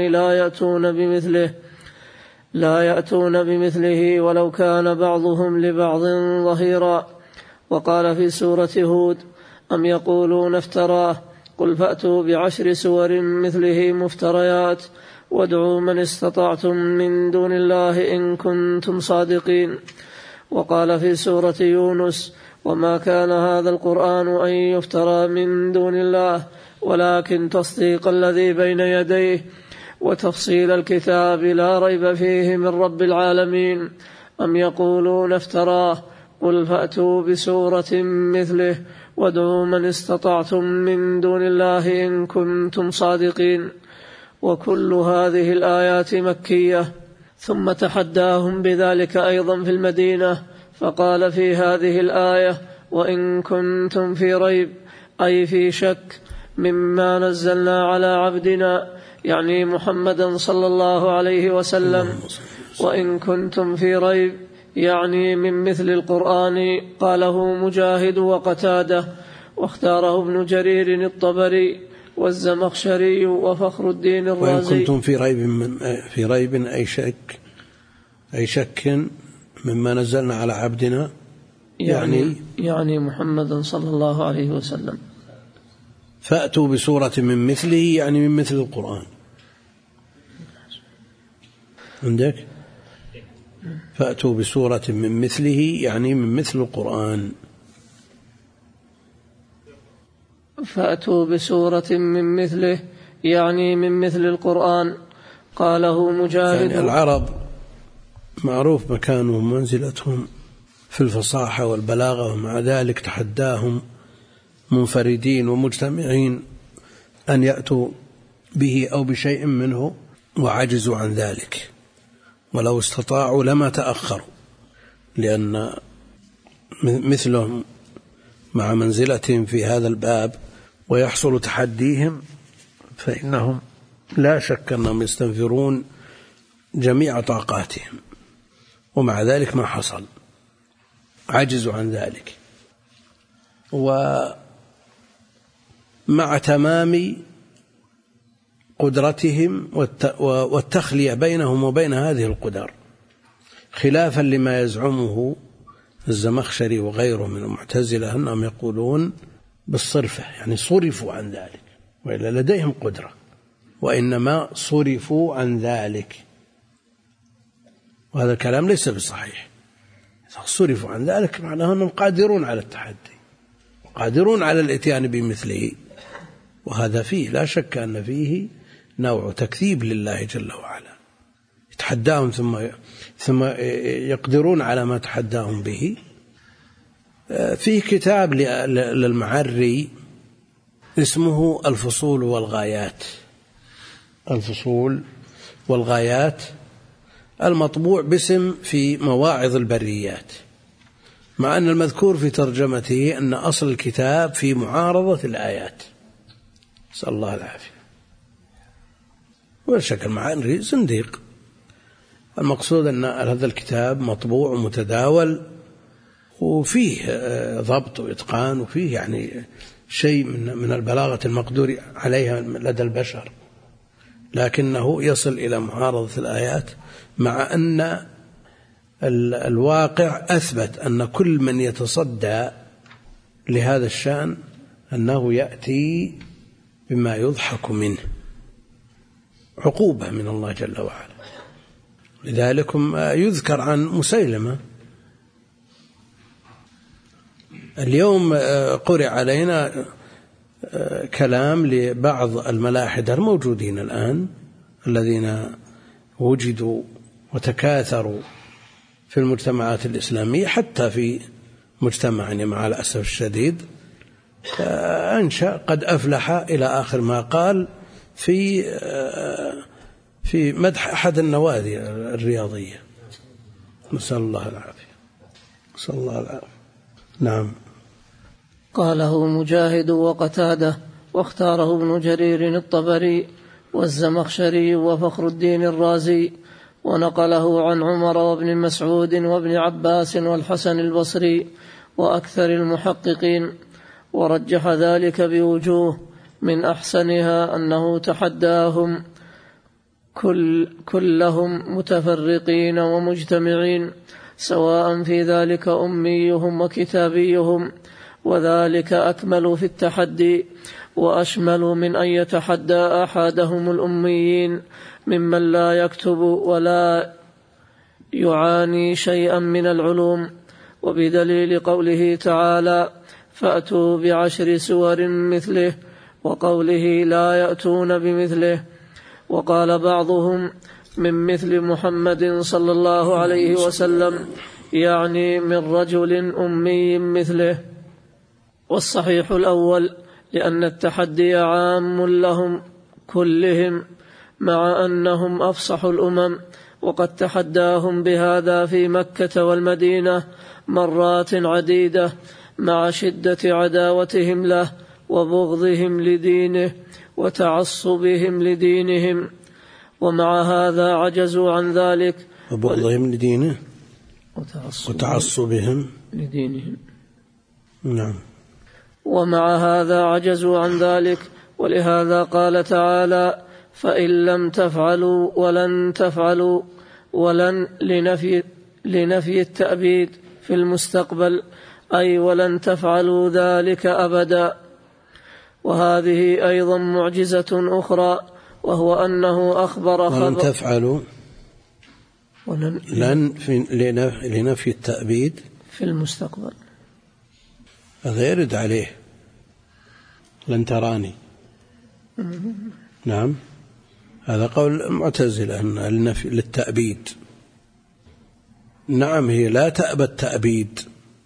لا يأتون بمثله ولو كان بعضهم لبعض ظهيرا. وقال في سورة هود: أم يقولون افتراه قل فأتوا بعشر سور مثله مفتريات وادعوا من استطعتم من دون الله إن كنتم صادقين. وقال في سورة يونس: وما كان هذا القرآن أن يفترى من دون الله ولكن تصديق الذي بين يديه وتفصيل الكتاب لا ريب فيه من رب العالمين. أم يقولون افتراه قل فأتوا بسورة مثله وادعوا من استطعتم من دون الله إن كنتم صادقين. وكل هذه الآيات مكية. ثم تحداهم بذلك أيضا في المدينة، فقال في هذه الآية: وإن كنتم في ريب أي في شك مما نزلنا على عبدنا، يعني محمدا صلى الله عليه وسلم، وإن كنتم في ريب يعني من مثل القرآن، قاله مجاهد وقتادة، واختاره ابن جرير الطبري والزمخشري وفخر الدين الرازي. وإن كنتم في ريب أي شك مما نزلنا على عبدنا، يعني محمدا صلى الله عليه وسلم. فأتوا بسورة من مثله يعني من مثل القرآن. عندك فأتوا بسورة من مثله يعني من مثل القرآن. فأتوا بسورة من مثله يعني من مثل القرآن، قاله مجاهد. يعني العرب معروف مكانهم ومنزلتهم في الفصاحة والبلاغة، ومع ذلك تحداهم منفردين ومجتمعين أن يأتوا به أو بشيء منه، وعجزوا عن ذلك، ولو استطاعوا لما تأخروا، لأن مثلهم مع منزلتهم في هذا الباب ويحصل تحديهم فإنهم لا شك أنهم يستنفرون جميع طاقاتهم، ومع ذلك ما حصل، عجزوا عن ذلك. ومع تمام قدرتهم والتخلية بينهم وبين هذه القدر، خلافا لما يزعمه الزمخشري وغيره من المعتزلة أنهم يقولون بالصرفة، يعني صرفوا عن ذلك، وإلا لديهم قدرة، وإنما صرفوا عن ذلك، وهذا الكلام ليس بصحيح. صرفوا عن ذلك معناه أنهم قادرون على التحدي، قادرون على الاتيان بمثله، وهذا فيه لا شك أن فيه نوع تكذيب لله جل وعلا، يتحداهم ثم يقدرون على ما تحداهم به. فيه كتاب للمعري اسمه الفصول والغايات، الفصول والغايات، المطبوع باسم في مواعظ البريات، مع أن المذكور في ترجمته أن أصل الكتاب في معارضة الآيات، نسأل الله العافية. ولا شك المعاني زنديق. المقصود أن هذا الكتاب مطبوع ومتداول وفيه ضبط وإتقان وفيه يعني شيء من البلاغة المقدور عليها لدى البشر، لكنه يصل إلى معارضة الآيات، مع أن الواقع أثبت أن كل من يتصدى لهذا الشأن أنه يأتي بما يضحك منه، عقوبة من الله جل وعلا. لذلك يذكر عن مسيلمة اليوم قرئ علينا كلام لبعض الملاحدة الموجودين الآن الذين وجدوا وتكاثروا في المجتمعات الإسلامية، حتى في مجتمعنا مع الأسف الشديد، أنشأ قد أفلح إلى آخر ما قال في مدح أحد النوادي الرياضية، نسأل الله العافية، نسأل الله العافية. نعم. قاله مجاهد وقتاده، واختاره ابن جرير الطبري والزمخشري وفخر الدين الرازي، ونقله عن عمر وابن مسعود وابن عباس والحسن البصري وأكثر المحققين، ورجح ذلك بوجوه، من أحسنها أنه تحداهم كلهم متفرقين ومجتمعين، سواء في ذلك أميهم وكتابيهم، وذلك أكمل في التحدي وأشمل من أن يتحدى أحدهم الأميين ممن لا يكتب ولا يعاني شيئا من العلوم، وبدليل قوله تعالى فأتوا بعشر سور مثله، وقوله لا يأتون بمثله. وقال بعضهم من مثل محمد صلى الله عليه وسلم، يعني من رجل أمي مثله. والصحيح الأول، لأن التحدي عام لهم كلهم، مع أنهم أفصح الأمم، وقد تحداهم بهذا في مكة والمدينة مرات عديدة، مع شدة عداوتهم له وبغضهم لدينه وتعصبهم لدينهم، ومع هذا عجزوا عن ذلك. وبغضهم لدينه وتعصبهم لدينهم. نعم. ومع هذا عجزوا عن ذلك، ولهذا قال تعالى فإن لم تفعلوا ولن تفعلوا، ولن لنفي التأبيد في المستقبل، أي ولن تفعلوا ذلك أبدا. وهذه أيضا معجزة أخرى، وهو أنه أخبر ولن تفعلوا لنفي التأبيد في المستقبل، هذا يرد عليه لن تراني. نعم، هذا قول المعتزلة أن النفي للتأبيد. نعم، هي لا تأبى التأبيد،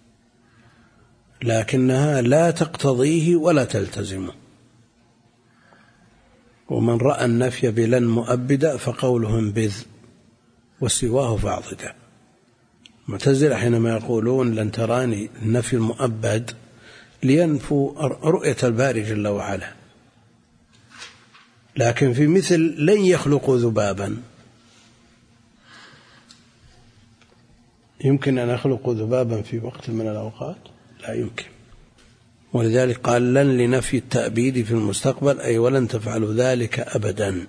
لكنها لا تقتضيه ولا تلتزمه. ومن رأى النفي بلن مؤبدا فقولهم بذ وسواه فاعضده. المعتزلة حينما يقولون لن تراني النفي المؤبد لينفوا رؤية الباري جل وعلا، لكن في مثل لن يخلقوا ذبابا، يمكن أن يخلقوا ذبابا في وقت من الأوقات؟ لا يمكن. ولذلك قال لن لنفي التأبيد في المستقبل، أي ولن تفعلوا ذلك أبدا.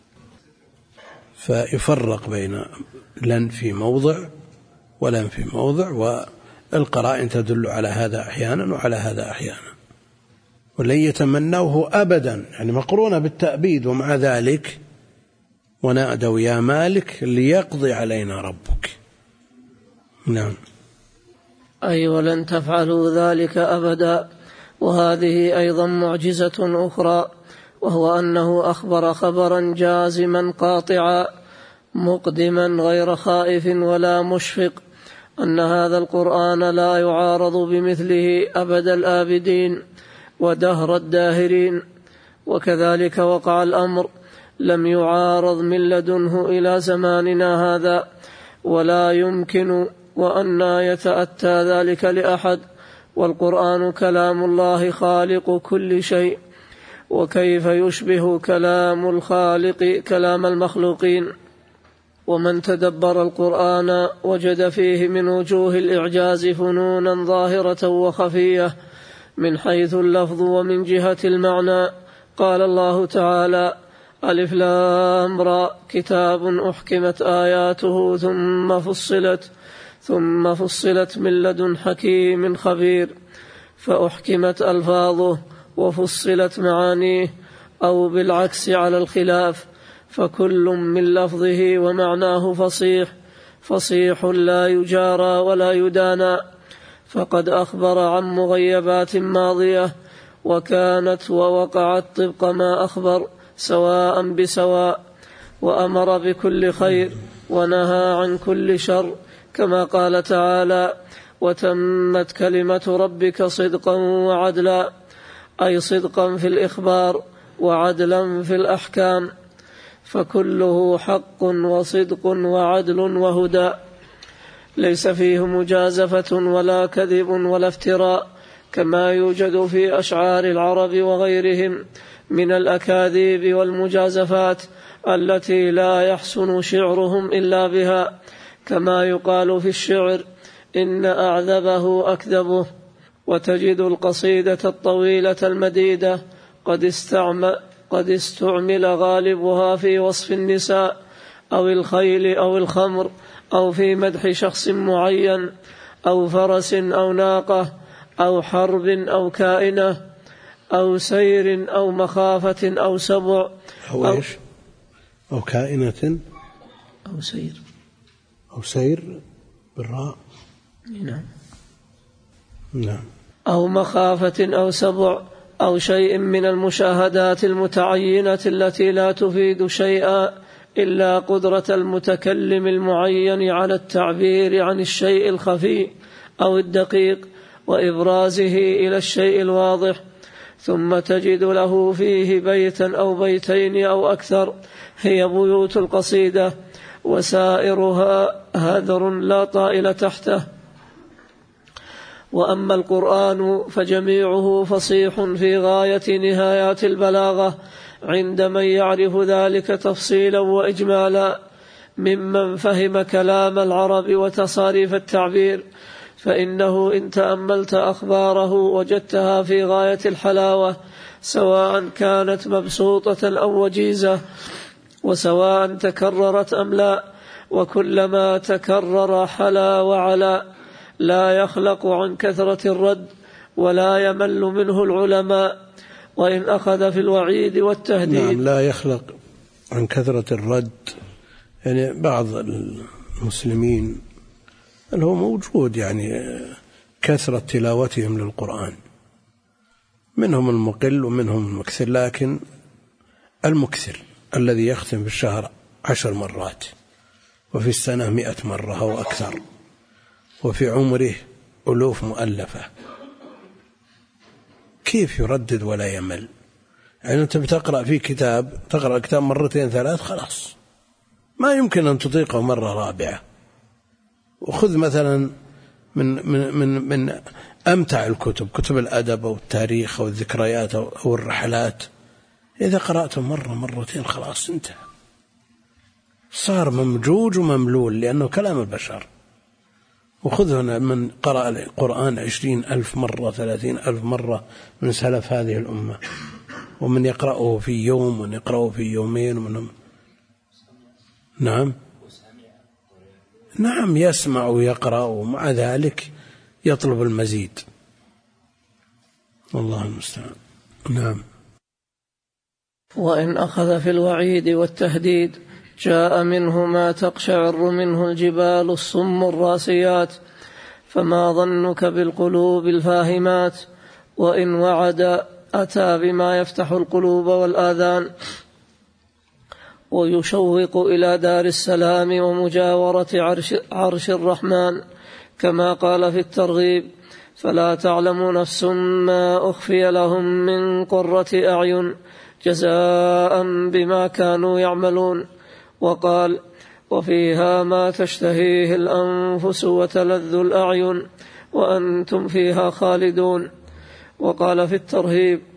فيفرق بين لن في موضع ولن في موضع، والقرائن تدل على هذا أحيانا وعلى هذا أحيانا. ولن يتمنوه أبدا يعني مقرونة بالتأبيد، ومع ذلك ونادوا يا مالك ليقضي علينا ربك. نعم. أي ولن تفعلوا ذلك أبدا. وهذه أيضا معجزة أخرى، وهو أنه أخبر خبرا جازما قاطعا مقدما غير خائف ولا مشفق أن هذا القرآن لا يعارض بمثله أبد الآبدين ودهر الداهرين. وكذلك وقع الأمر، لم يعارض من لدنه إلى زماننا هذا، ولا يمكن وأنى يتأتى ذلك لأحد. والقرآن كلام الله خالق كل شيء، وكيف يشبه كلام الخالق كلام المخلوقين. ومن تدبر القرآن وجد فيه من وجوه الإعجاز فنونا ظاهرة وخفية من حيث اللفظ ومن جهة المعنى. قال الله تعالى: ألف لام را كتاب أحكمت آياته ثم فصلت من لدن حكيم خبير. فأحكمت ألفاظه وفصلت معانيه، أو بالعكس على الخلاف، فكل من لفظه ومعناه فصيح لا يجارى ولا يدانى. فقد أخبر عن مغيبات ماضية وكانت ووقعت طبق ما أخبر سواء بسواء، وأمر بكل خير ونهى عن كل شر، كما قال تعالى: وتمت كلمة ربك صدقا وعدلا، أي صدقا في الإخبار وعدلا في الأحكام، فكله حق وصدق وعدل وهدى، ليس فيه مجازفة ولا كذب ولا افتراء، كما يوجد في أشعار العرب وغيرهم من الأكاذيب والمجازفات التي لا يحسن شعرهم إلا بها، كما يقال في الشعر: إن أعذبه أكذبه. وتجد القصيدة الطويلة المديدة قد استعمل غالبها في وصف النساء أو الخيل أو الخمر، أو في مدح شخص معين، أو فرس أو ناقة، أو حرب أو كائنة، أو سير أو مخافة أو سبع، أو كائنة أو سير بالراء، نعم، أو مخافة أو سبع، أو شيء من المشاهدات المتعينة التي لا تفيد شيئا إلا قدرة المتكلم المعين على التعبير عن الشيء الخفي أو الدقيق وإبرازه إلى الشيء الواضح. ثم تجد له فيه بيتا أو بيتين أو أكثر، هي بيوت القصيدة، وسائرها هذر لا طائل تحته. وأما القرآن فجميعه فصيح في غاية نهايات البلاغة عند من يعرف ذلك تفصيلا وإجمالا ممن فهم كلام العرب وتصاريف التعبير، فإنه إن تأملت أخباره وجدتها في غاية الحلاوة، سواء كانت مبسوطة أو وجيزة، وسواء تكررت أم لا، وكلما تكرر حلا وعلا، لا يخلق عن كثرة الرد ولا يمل منه العلماء. وإن أخذ في الوعيد والتهديد، نعم، لا يخلق عن كثرة الرد، يعني بعض المسلمين اللي هو موجود يعني كثرة تلاوتهم للقرآن، منهم المقل ومنهم المكثر، لكن المكثر الذي يختم في الشهر 10 مرات وفي السنة 100 مرة أو أكثر، وفي عمره ألوف مؤلفة، كيف يردد ولا يمل؟ يعني أنت بتقرأ في كتاب، تقرأ كتاب 2 3 خلاص، ما يمكن أن تطيقه مرة رابعة. وخذ مثلا من أمتع الكتب، كتب الأدب أو التاريخ أو الذكريات أو الرحلات، إذا قرأته مرة 2 خلاص انتهى، صار ممجوج ومملول لأنه كلام البشر. وخذ هنا من قرأ القرآن 20,000 مرة 30,000 مرة من سلف هذه الأمة، ومن يقرأه في يوم ومن يقرأه في يومين ومن نعم يسمع ويقرأ، ومع ذلك يطلب المزيد، والله المستعان. نعم. وإن أخذ في الوعيد والتهديد جاء منه ما تقشعر منه الجبال الصم الراسيات، فما ظنك بالقلوب الفاهمات؟ وإن وعد أتى بما يفتح القلوب والآذان ويشوق إلى دار السلام ومجاورة عرش الرحمن، كما قال في الترغيب: فلا تعلم نفس ما أخفي لهم من قرة أعين جزاء بما كانوا يعملون. وقال: وفيها ما تشتهيه الأنفس وتلذ الأعين وأنتم فيها خالدون. وقال في الترهيب: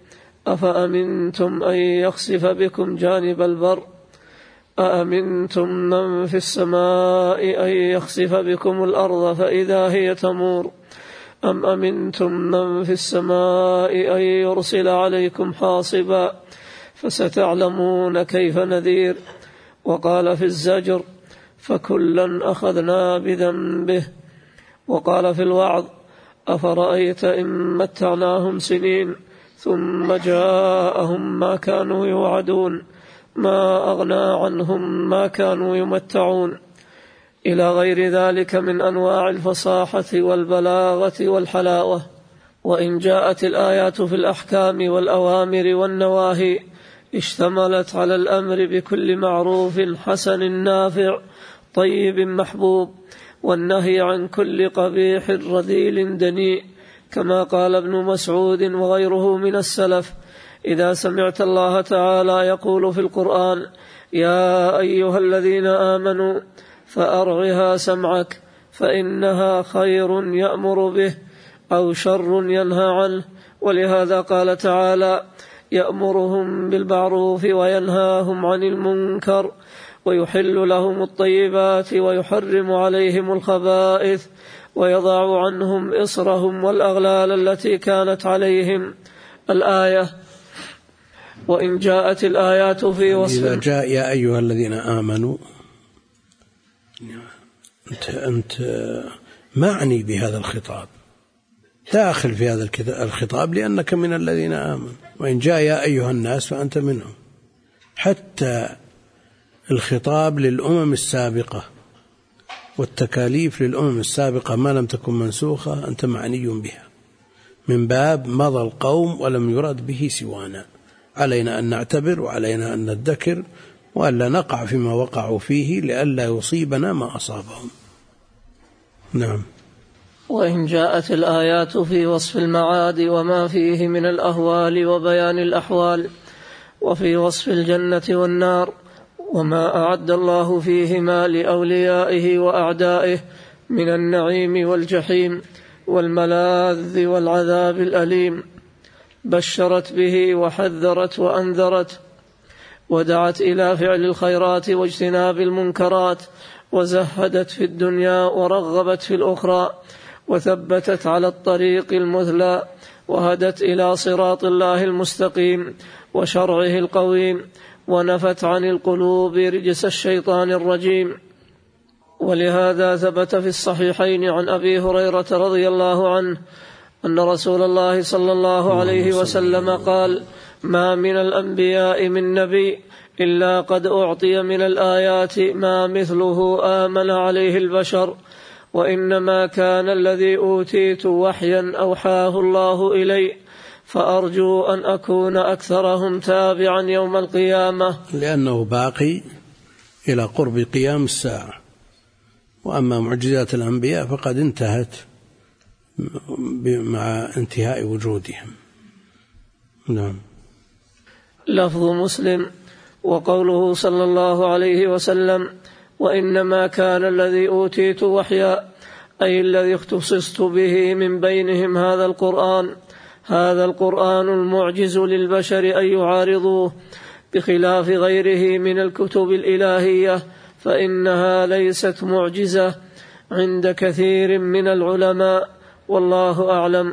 أفأمنتم أن يخسف بكم جانب البر أأمنتم من في السماء أن يخسف بكم الأرض فإذا هي تمور أم أمنتم من في السماء أن يرسل عليكم حاصبا فستعلمون كيف نذير. وقال في الزجر فكلا أخذنا بذنبه. وقال في الوعظ أفرأيت إن متعناهم سنين ثم جاءهم ما كانوا يوعدون ما أغنى عنهم ما كانوا يمتعون، إلى غير ذلك من أنواع الفصاحة والبلاغة والحلاوة. وإن جاءت الآيات في الأحكام والأوامر والنواهي اشتملت على الأمر بكل معروف حسن نافع طيب محبوب، والنهي عن كل قبيح رذيل دنيء، كما قال ابن مسعود وغيره من السلف: إذا سمعت الله تعالى يقول في القرآن يا أيها الذين آمنوا فأرغها سمعك فإنها خير يأمر به أو شر ينهى عنه. ولهذا قال تعالى يأمرهم بالمعروف وينهاهم عن المنكر ويحل لهم الطيبات ويحرم عليهم الخبائث ويضع عنهم إصرهم والأغلال التي كانت عليهم. الآية. وإن جاءت الآيات في وصف إذا جاء يا أيها الذين آمنوا أنت معني بهذا الخطاب، داخل في هذا الخطاب لأنك من الذين آمنوا. وإن جاء يا أيها الناس فأنت منهم. حتى الخطاب للأمم السابقة والتكاليف للأمم السابقة ما لم تكن منسوخة أنت معني بها، من باب مضى القوم ولم يرد به سوانا. علينا أن نعتبر وعلينا أن ندكر وألا نقع فيما وقعوا فيه لئلا يصيبنا ما أصابهم. نعم. وإن جاءت الآيات في وصف المعاد وما فيه من الأهوال وبيان الأحوال، وفي وصف الجنة والنار وما أعد الله فيهما لأوليائه وأعدائه من النعيم والجحيم والملاذ والعذاب الأليم، بشرت به وحذرت وأنذرت، ودعت إلى فعل الخيرات واجتناب المنكرات، وزهدت في الدنيا ورغبت في الأخرى، وثبتت على الطريق المثلى، وهدت إلى صراط الله المستقيم وشرعه القويم، ونفت عن القلوب رجس الشيطان الرجيم. ولهذا ثبت في الصحيحين عن أبي هريرة رضي الله عنه أن رسول الله صلى الله عليه وسلم قال: ما من الأنبياء من نبي إلا قد أعطي من الآيات ما مثله آمن عليه البشر، وإنما كان الذي أوتيت وحيا أوحاه الله إلي، فأرجو أن أكون أكثرهم تابعا يوم القيامة، لأنه باقي إلى قرب قيام الساعة. وأما معجزات الأنبياء فقد انتهت مع انتهاء وجودهم. نعم. لفظ مسلم. وقوله صلى الله عليه وسلم: وإنما كان الذي أوتيت وحيا، أي الذي اختصصت به من بينهم هذا القرآن المعجز للبشر أن يعارضوه، بخلاف غيره من الكتب الإلهية فإنها ليست معجزة عند كثير من العلماء، والله أعلم.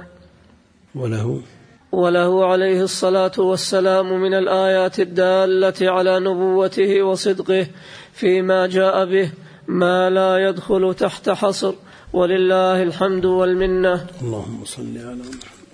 وله عليه الصلاة والسلام من الآيات الدالة على نبوته وصدقه فيما جاء به ما لا يدخل تحت حصر، ولله الحمد والمنة. اللهم صل على محمد.